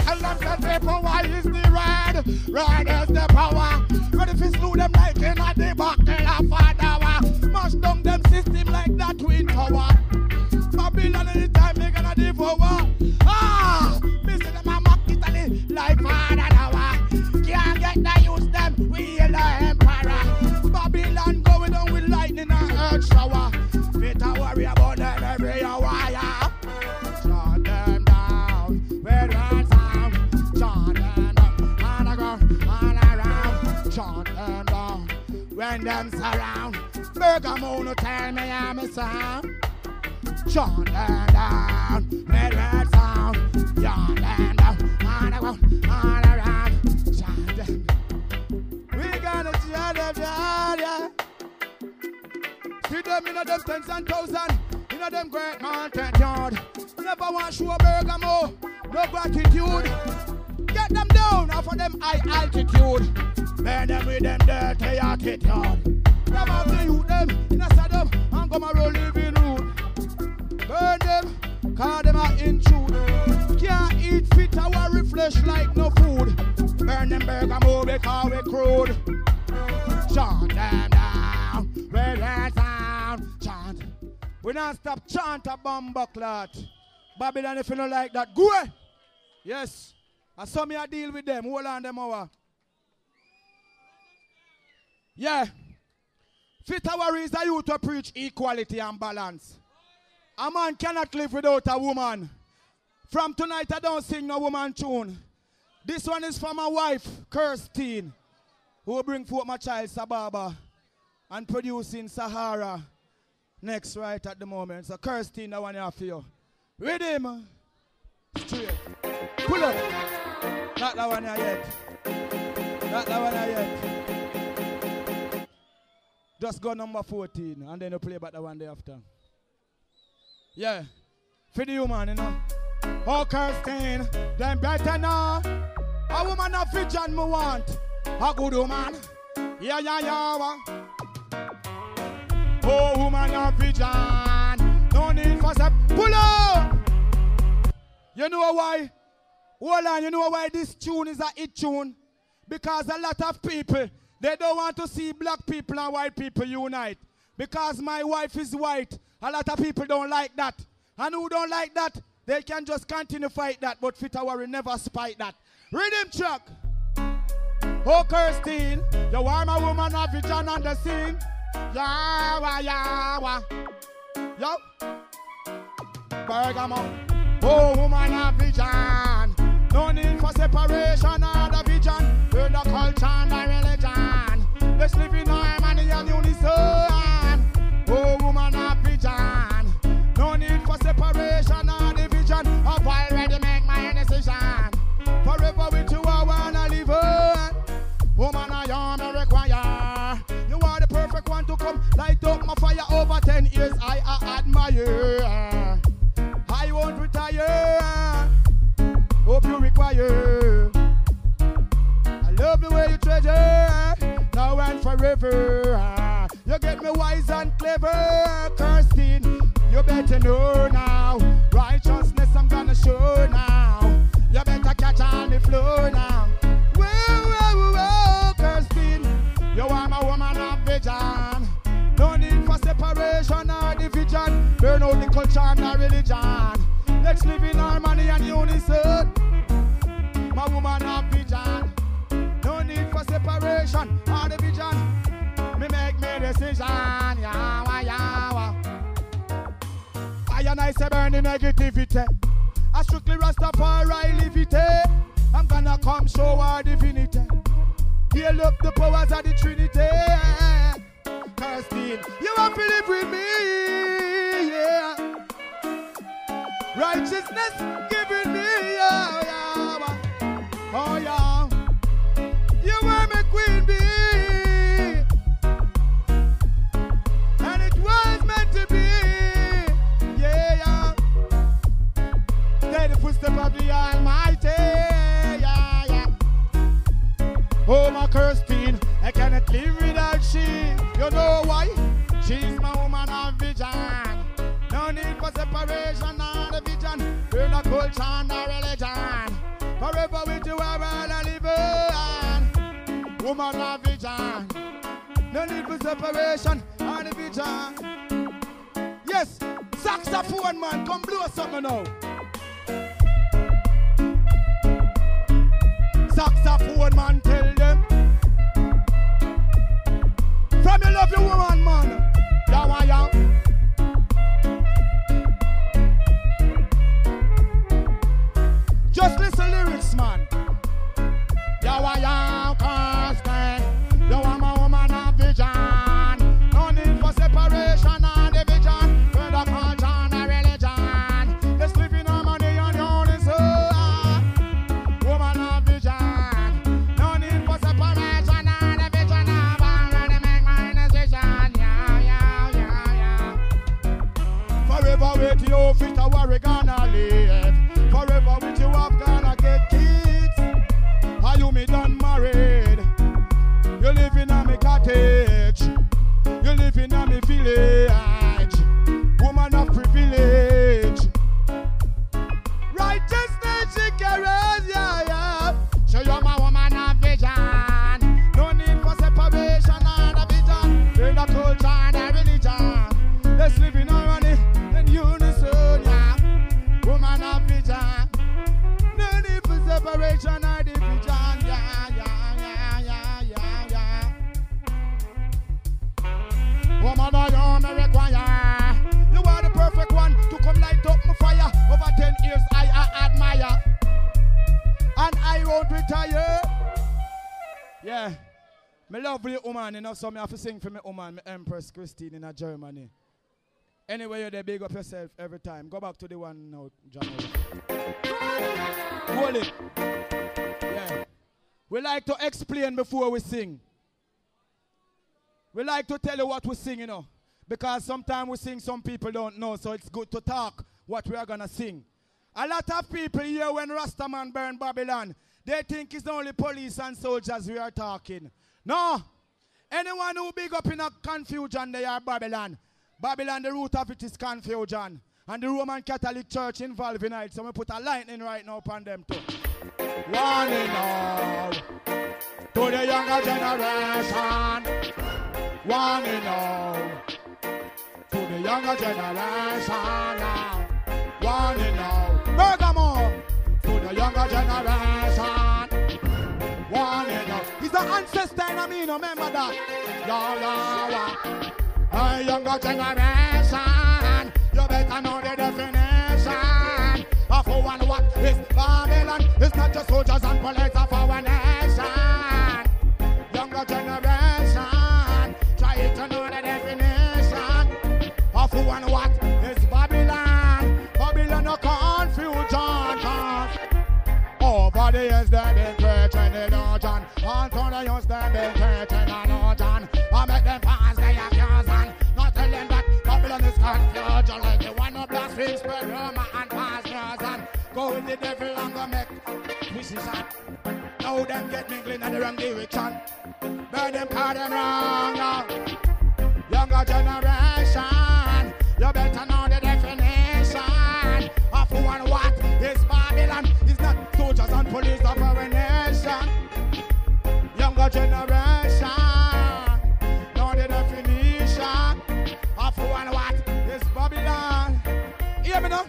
Tell them that people, why is the red? Red is the power. Ready to slew them like in a the buckle of Fadawa. Mash down them system like that twin tower. Babylon anytime they gonna devour. Ah, missing them a mock Italy like Fadawa. Can't get the use them, we the emperor. Babylon going on with lightning and earth shower. Fit a worry about them every hour. Shut them down, with one sound. Shut them down, on the ground, on around. Shut them down, when them surround. Bergamo no tell me I'm a sound. Shut them down, with one sound. Shut them down, on the ground, on around. Shut them. We gonna shut them down, yeah. See them in them tens and thousands, in them great mountain yard. Never want show Bergamo, no gratitude. Get them down off of them high altitude. Burn them with them dirty attitude. Never have to use them in a saddam and come a roll living room. Burn them, call them a intrude. Can't eat fit our flesh like no food. Burn them Bergamo because we crude. Shut them down, red sound, chant. We don't stop chant a bomb clot. Babylon, if you don't like that, go away. Yes. I saw me a deal with them. Hold on them over. Yeah. Fit our is a youth to preach equality and balance. A man cannot live without a woman. From tonight, I don't sing no woman tune. This one is for my wife, Kirstine, who will bring forth my child, Sababa, and producing Sahara next right at the moment. So Kirstine, the one here for you. With him. Straight. Pull up. Not that one here yet. Not that one here yet. Just go number 14 and then you play back the one day after. Yeah. For the woman, you know. Oh, Kirstine, them better now. A woman of vision me want. A good woman. Yeah, yeah, yeah. Oh, woman of vision. No need for step. Pull up. You know why? Hold on, you know why this tune is a hit tune? Because a lot of people, they don't want to see black people and white people unite. Because my wife is white, a lot of people don't like that. And who don't like that, they can just continue fight that, but Fit Our will never spite that. Rhythm track. Oh, Kirstine, you are my woman of vision on the scene. Yawa, yawa. Yo. Bergamo. Oh, woman of vision. No need for separation or the vision. We're the culture and the religion. Let's live in harmony and unison. Oh, woman of vision. No need for separation or division. I've already made my decision. Forever with you I wanna live on. Woman I am a require. You are the perfect one to come light up my fire. Over 10 years I admire. I won't retire. Hope you require. I love the way you treasure. Now and forever. You get me wise and clever. Kirstine, you better know now. Righteousness I'm gonna show now. You better catch on the flow now. Whoa, Kirstine, you are my woman of vision. No need for separation or division. Burn out the culture and the religion. Let's live in harmony and unison. My woman of vision. No need for separation or division. Me make my decision. Yawa, yawa. I and I say burn the negativity. I strictly Rastafari live it. I'm gonna come show our divinity. Heal up the powers of the Trinity. Kirstine, you want to live with me, yeah. Righteousness given me, yeah, yeah. Oh, yeah. You were my queen bee. And it was meant to be, yeah, yeah. Stay the footstep of the Almighty, yeah, yeah. Oh, my Kirstine, I cannot live without she. You know why? She's my woman of vision. No need for separation or the vision. We're the culture and the religion. Forever with you, I wanna live. Woman of vision. No need for separation and vision. Yes, saxophone man, come blow something now. Saxophone man, tell them. From you love your woman, man. Yeah, yeah. Just listen lyrics, man. Yeah, yeah, constant. You are my woman of vision. No need for separation and division. With a culture and a religion. Just live in harmony on your own soul. Woman of vision. No need for separation and division. I'm already make my decision. Yeah, yeah, yeah, yeah. Forever with you, fit a worry gonna live. Forever with you, I'm gonna get kids. Are you me done married? You live in a me cottage. You live in a me village. Woman of privilege. Righteousness she carries, yeah, yeah. So you're my woman of vision. No need for separation and a vision. In the culture and a religion. Let's live in harmony and unison, yeah. Woman of vision. No need for separation and division, yeah, yeah, yeah, yeah, yeah, yeah. Woman of you me require. You are the perfect one to come light up my fire. Over 10 years I admire. And I won't retire. Yeah. Me lovely woman, you know, so me have to sing for me woman, me Empress Christine in Germany. Anyway, you're there, big up yourself every time. Go back to the one now, John. Hold it. Yeah. We like to explain before we sing. We like to tell you what we sing, you know. Because sometimes we sing, some people don't know, so it's good to talk what we are going to sing. A lot of people here, when Rastaman burn Babylon, they think it's only police and soldiers we are talking. No. Anyone who big up in a confusion, they are Babylon. Babylon, the root of it is confusion. And the Roman Catholic Church involved in it. So we put a lightning right now upon them too. Warning now to the younger generation. Warning now to the younger generation now. Warning now. Bergamo to the younger generation. Warning now. He's the ancestor and I mean, remember that. Yeah. A younger generation, you better know the definition of who and what is Babylon. It's not just soldiers and police of our nation. Younger generation, try to know the definition of who and what is Babylon. Babylon, no confusion. Over the years they've been preaching the dungeon. Until the youth they've been preaching the dungeon. I make them pass their accusation. Not tell them that Babylon is confusion. Like the one who blasphemes, spread rumor and pass news and go with the devil and go make decision. Now them get mingling in the wrong direction. Burn them, call them wrong now. Younger generation, you better know the definition of who and what is Babylon. It's not soldiers and police of our nation. Younger generation, know the definition of who and what is Babylon. Hear me now?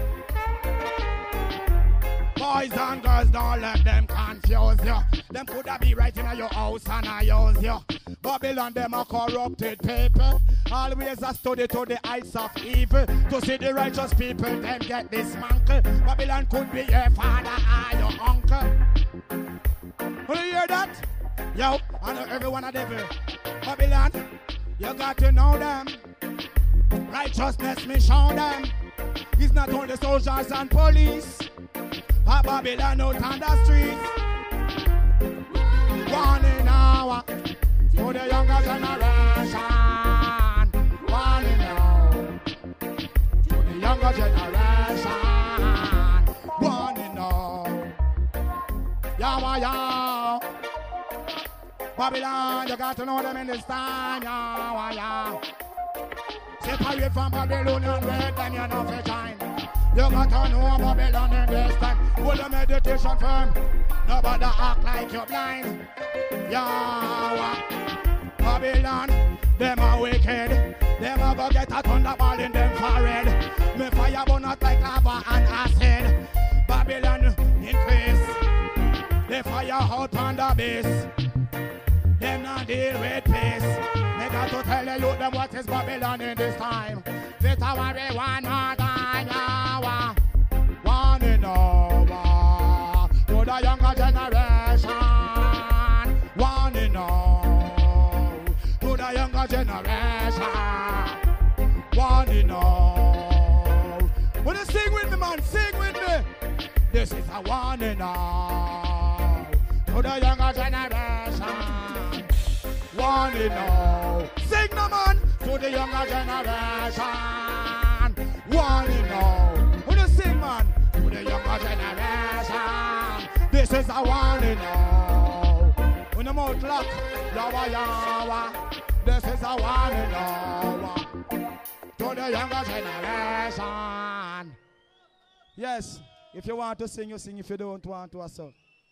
Boys and girls, don't let them confuse you. Them coulda be right in your house and I use you. Babylon, them a corrupted people. Always a study to the heights of evil. To see the righteous people, them get dismantled. Babylon could be your father or your uncle. You hear that? Yo, I know everyone a devil. Babylon, you got to know them. Righteousness me show them. It's not only soldiers and police. A Babylon out on the streets. Warning now to the younger generation. Warning now to the younger generation. Warning now. Yeah. Babylon, you got to know them in this time. Yeah. Separate from Babylonian red, then you know for time. You got to know Babylon in this time. Hold your meditation firm. Nobody act like you're blind. Yeah, Babylon, them are wicked. Them a go get a thunderball in them forehead. Me fire burn out like lava and acid. Babylon increase. They fire out on the base. Them not deal with peace. Me got to tell you them what is Babylon in this time. Better worry one more time, yeah. One in over to the younger generation. One in over to the younger generation. One in over. Wanna sing with me, man? Sing with me. This is a one in over to the younger generation. One in all. Sing no man to the younger generation. One in all. Who do sing man to the younger generation? This is a one in all. When the mouth lock, yawa yawa. This is a one in all. To the younger generation. Yes, if you want to sing, you sing. If you don't want to, also.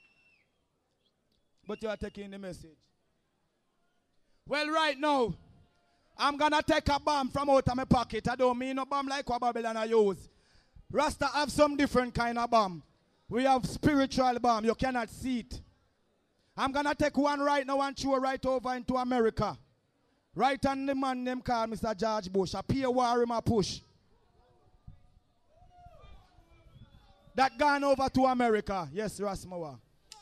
But you are taking the message. Well, right now, I'm going to take a bomb from out of my pocket. I don't mean no bomb like what Babylon I use. Rasta have some different kind of bomb. We have spiritual bomb. You cannot see it. I'm going to take one right now and throw right over into America. Right on the man named called Mr. George Bush. A peer war him a push. That gone over to America. Yes, Rasmawa.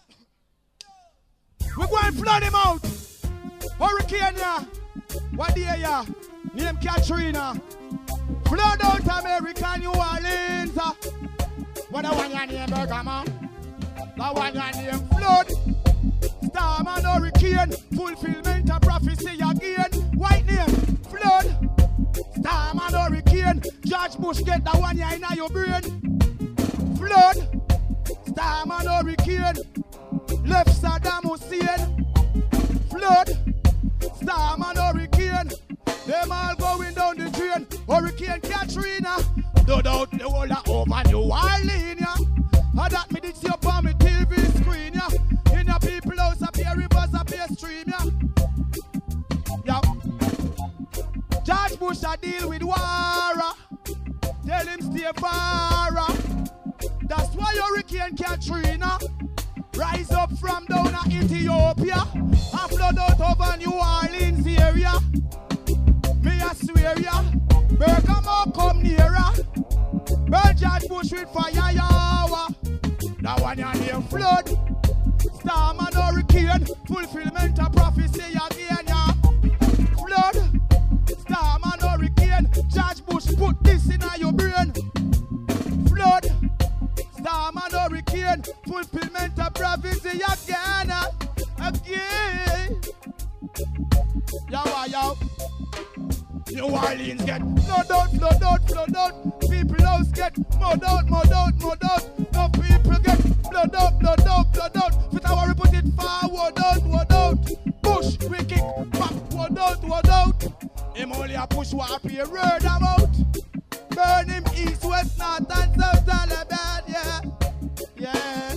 We're going to flood him out. Hurricane, yeah. What day, yeah? Name Katrina. Flood out America, New Orleans. What the one your name, Bergamo? The one your name, Flood. Storm and hurricane. Fulfillment of prophecy again. White name, Flood. Storm and hurricane. George Bush get the one you in your brain. Flood. Storm and hurricane. Left Saddam Hussein. Flood. Storm and hurricane. Them all going down the drain. Hurricane Katrina. No doubt the whole over New Orleans, yeah. I that me did see up on my TV screen, yeah. In the people house up here, rivers up here stream, yeah. Yeah. George Bush a deal with war. Tell him stay far. That's why Hurricane Katrina rise up from down in Ethiopia and flood out over New Orleans area. Me I swear ya, Bergamo come nearer. George Bush with fire yawa. That one your name flood. Storm and hurricane. Fulfillment of prophecy again ya. Flood. Storm and hurricane. George Bush put this in your brain. Flood. Storm and hurricane. Fulfillment of prophecy again. Again. Yawa yaw. New Orleans get flood out, flood out, flood out. People house get mud out, mud out, mud out. No people get flood out, flood out, flood out. Fit our we put it forward out, word out. Push, we kick back, word out, word out. Him only a push what up here, word them out. Burn him east, west, north and south all about, yeah. Yeah.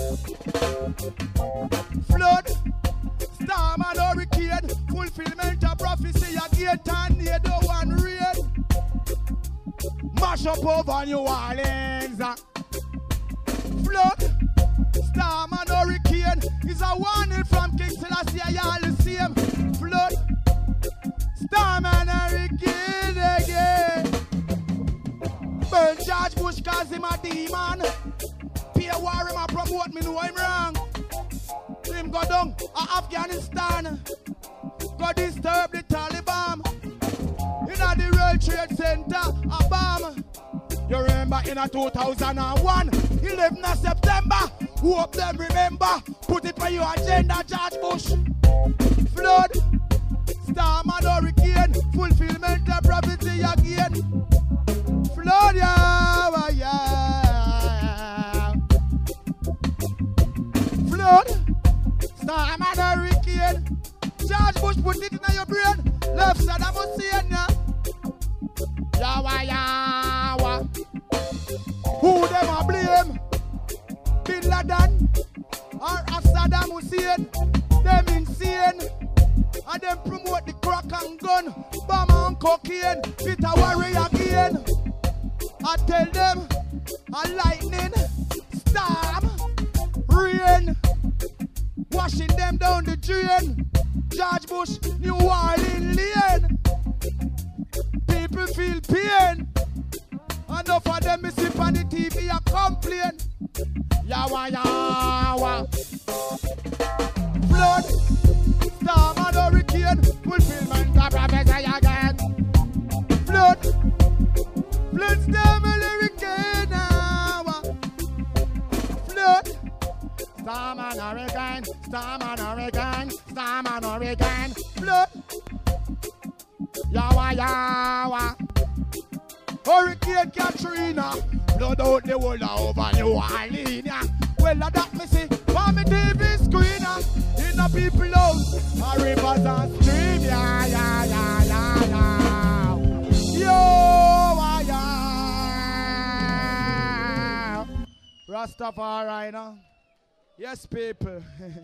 Flood. Storm and hurricane, fulfillment of prophecy again, tornado and rain. Mash up over New Orleans. Flood, storm and hurricane is a warning from King Selassie, all the same. Flood, storm and hurricane again. Burn George Bush cause him a demon. Pay war him a promote, me know him wrong. Him go down Afghanistan, go disturb the Taliban. In the World Trade Center, a bomb. You remember in a 2001, 11th of September, hope them remember. Put it for your agenda, George Bush. Flood, storm and hurricane, fulfillment of prophecy again. Flood, yeah, yeah. Flood. Storm and hurricane. George Bush put it in your brain. Left side I'm saying ya. Yawa yawa. Saddam Hussein, them insane. And them promote the crack and gun, bomb and cocaine, fit a warrior again. I tell them, a lightning, storm, rain, washing them down the drain. George Bush, New Orleans lane. People feel pain. Enough of them is sip on the TV and complain. Yawa, yawa. Flood, storm and hurricane, fulfillment of prophecy again. Flood, storm and hurricane. Flood, storm and hurricane, storm and hurricane, storm and hurricane. Flood, yawa, yawa. Hurricane Katrina, blood out the world over New Orleans. Well, that me see, for me TV screen, in the people house, a rivers and stream, yeah, yeah, yeah, yeah, yeah. Yo, yeah. Rastafari, now. Yes, people.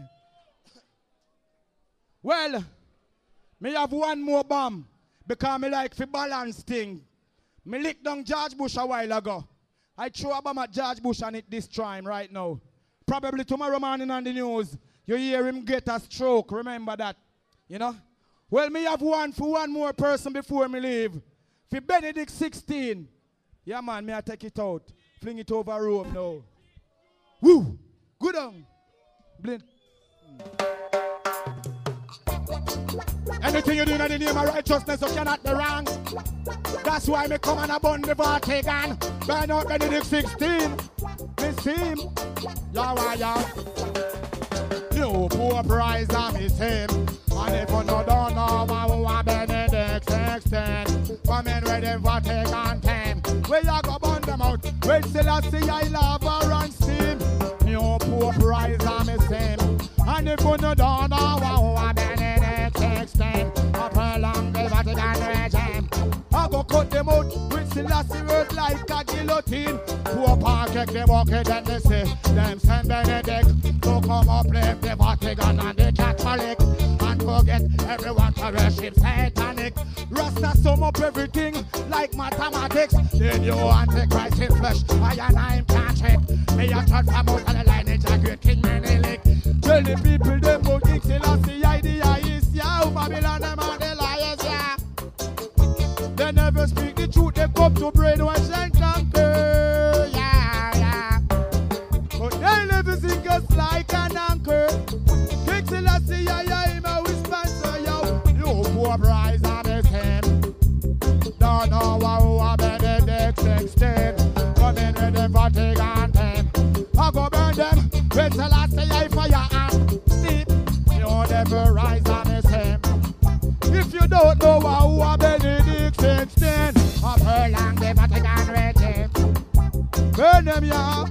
Well, me have one more bomb, because me like to balance thing. Me lick down George Bush a while ago. I throw a bomb at George Bush and it destroy him right now. Probably tomorrow morning on the news, you hear him get a stroke. Remember that. You know? Well, me have one for one more person before me leave. For Benedict 16. Yeah, man, me I take it out. Fling it over Rome now. Woo! Good on. Blind. Anything you do in the name of righteousness, you cannot be wrong. That's why me come and abund the Vatican. Burn out Benedict 16. Me see him. Yawa, yaw. No poor prize I miss him. And if you don't know who Benedict 16, come in with the Vatican 10. Where you go burn them out? Where still I see I love her and steam. No poor prize I miss him. And if you don't know who Benedict 16, up along the Vatican regime, I go cut them out with Selassie word like a guillotine. Poor pancake, they walk it and they say, them Saint Benedict to come up lift the Vatican and the Catholic and forget everyone to worship satanic. Rasta sum up everything like mathematics. Then you antichrist in flesh, I and I can't check. Me a third from out of the lineage, a great King Menelik. Tell the people them about King Selassie, idea is yeah, Babylon them are the liars, yeah. They never speak the truth, they come to brainwash and conquer, yeah, yeah. But they never sing us like an anchor. King Selassie, yeah, him a whisper, so yo, you poor prize on his head. Don't know who a Benedict 16, come in with them Vatican 10. I go burn them, with Selassie, I fire and sleep. You never rise on his head. If you don't know who a Benedict 16, up along the Vatican regime. Burn them, yeah.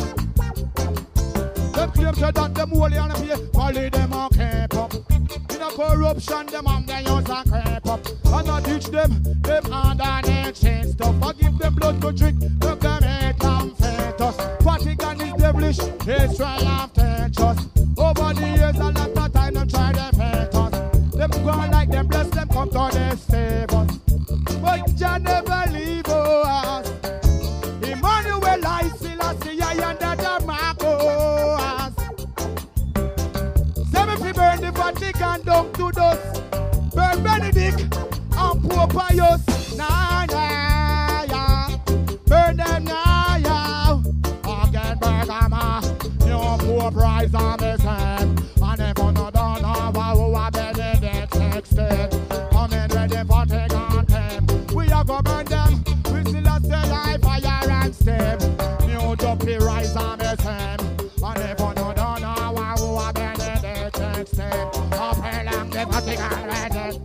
Them claims that them holy and pay, folly them and keep up. In a corruption, them and they use and creep up. And I teach them under the chain stuff. I give them blood to drink, make them eat and fetus. Vatican is devilish, Israel have teach us. Over the years, a lot of time them try to hate us. Them go on like them bless them, come to they save us. But Jah never leave us. Emmanuel, I still see I under the Marcos. Say me fi burn the Vatican down to dust. Burn Benedict and Pope Pius. Nah, nah, yeah. Burn them now, yeah. Again, Bergama. Your poor prize on this hand. And if you don't know who a Benedict 16, come in with the Vatican 10. We are go burn them. We still a say life, fire and steam. New dopey rise on this hand. And if you don't know who a Benedict 16, up along the Vatican regime.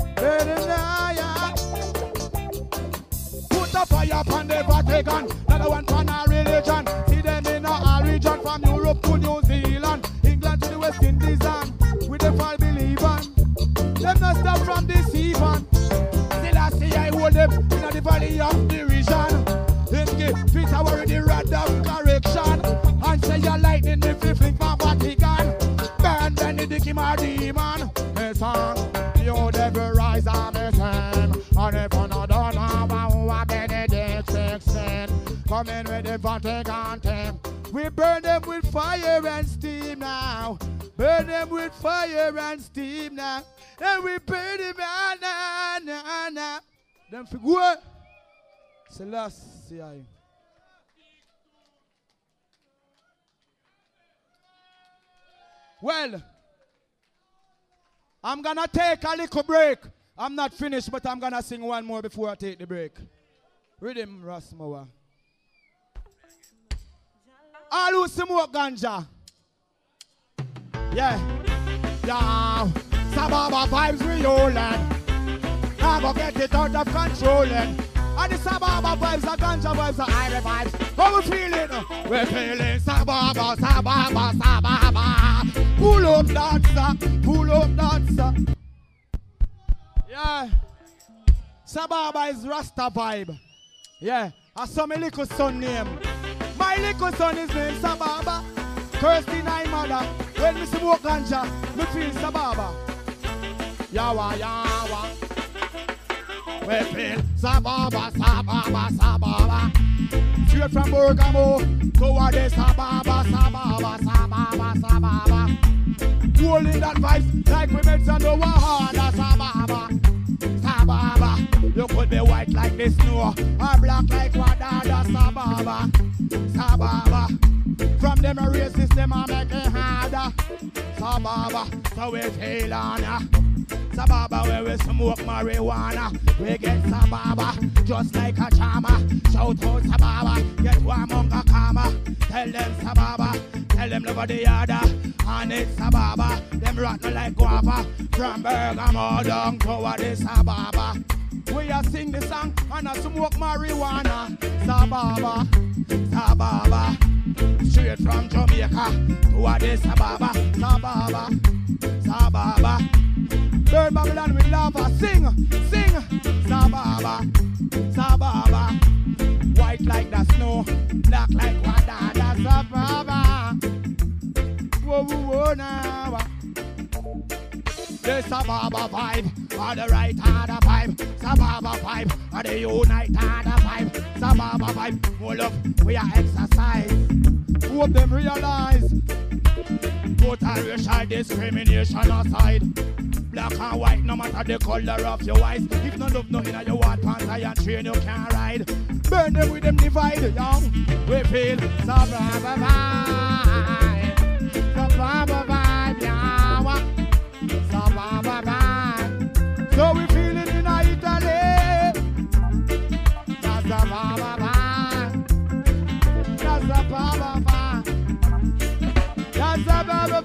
Put the fire upon the Vatican. Another one for our religion. See them in our region, from Europe to New Zealand, England to the West Indies, and with the fall believer. Them not stop from deceiving. Still I see I hold them in the valley of derision. Then give fit our the rod of correction. And say you're lightning if you fling from Vatican. him a demon. His song, you devil rise up his hand. And if you don't know who a Benedict 16, come in with the Vatican thing. We burn them with fire and steam now. Burn them with fire and steam now. And we burn them na. Them for good. Selassie. Well, I'm gonna take a little break. I'm not finished, but I'm gonna sing one more before I take the break. Rhythm Rasmowa. All who smoke ganja. Yeah. Yeah. Sababa vibes we rolling. Never get it out of controlling. And the Sababa vibes, the ganja vibes, the Irish vibes. How we feeling? We're feeling Sababa, Sababa, Sababa. Pull up dancer, pull up dancer. Yeah. Sababa is Rasta vibe. Yeah. I saw my little son name. My little son is named Sababa. Kirsty and mother. When we smoke ganja, we feel Sababa. Yawa, yawa. We feel Sababa, Sababa, Sababa. Straight from Bergamo toward the Sababa, Sababa, Sababa, Sababa. Holding that vibe like we met on the Wahana, Sababa. Sababa, you could be white like the snow or black like Wadada, Sababa. Sababa, from them a racist, them a make it harder. Sababa, so we feel on ya. Sababa, where we smoke marijuana, we get Sababa, just like a charmer. Shout out Sababa, get one monga karma. Tell them Sababa, tell them love the other. And it's Sababa, them rotten like guava. From Bergamo down toward the Sababa. We a sing the song and a smoke marijuana. Sababa, Sababa. Straight from Jamaica toward the Sababa. Sababa, Sababa. Burn Babylon with lava. Sing, sing. Sababa, Sababa. White like the snow, black like Wadada. Sababa. Whoa, whoa, whoa, now. The Sababa vibe, or the right hand vibe. Sababa vibe, or the unite hand vibe. Sababa vibe, more love, we are exercise. Hope them realize. Total racial discrimination aside. Black and white, no matter the color of your eyes. If no love, nothing you want, pants and train you can't ride. Burn them with them divide, young. We feel Sababa vibe. Sababa vibe, yeah. Sababa vibe. So we feel it in Italy. That's Sababa vibe. That's Sababa vibe. That's Sababa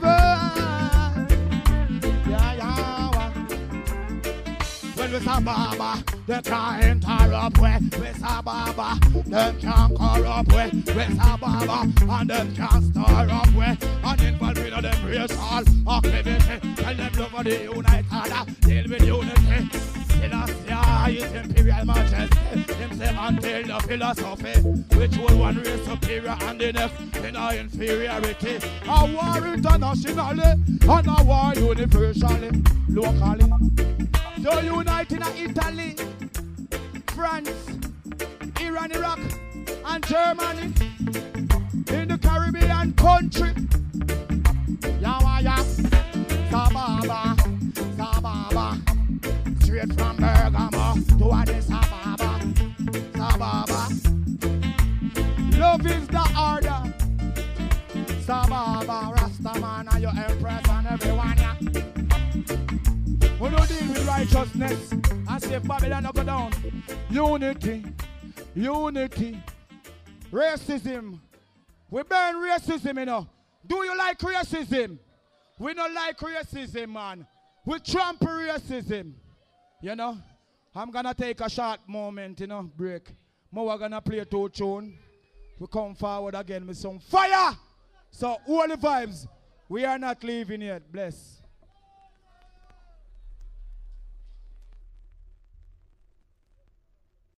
vibe. Yeah, yeah. When we Sababa, they can't interrupt we Sababa, them can't corrupt we Sababa, and them can't stir up we, and involved in them racial activity, and them love for the united, deal with unity. Celestia is imperial majesty, him say until the philosophy, which will one race superior and the next in our inferiority. A war internationally, and a war universally, locally. So unite in Italy, France, Iran, Iraq, and Germany, in the Caribbean country. Yawa ya, Sababa, Sababa, straight from Bergamo to Addis Ababa, Sababa. Love is the order. Sababa, Rastaman, and your empress and everyone ya. We don't deal with righteousness and say Babylon not go down. Unity, unity, racism. We burn racism, you know. Do you like racism? We don't like racism, man. We trample racism. You know, I'm gonna take a short moment, you know, break. We're gonna play 2 tunes. We come forward again with some fire. So, all the vibes. We are not leaving yet. Bless.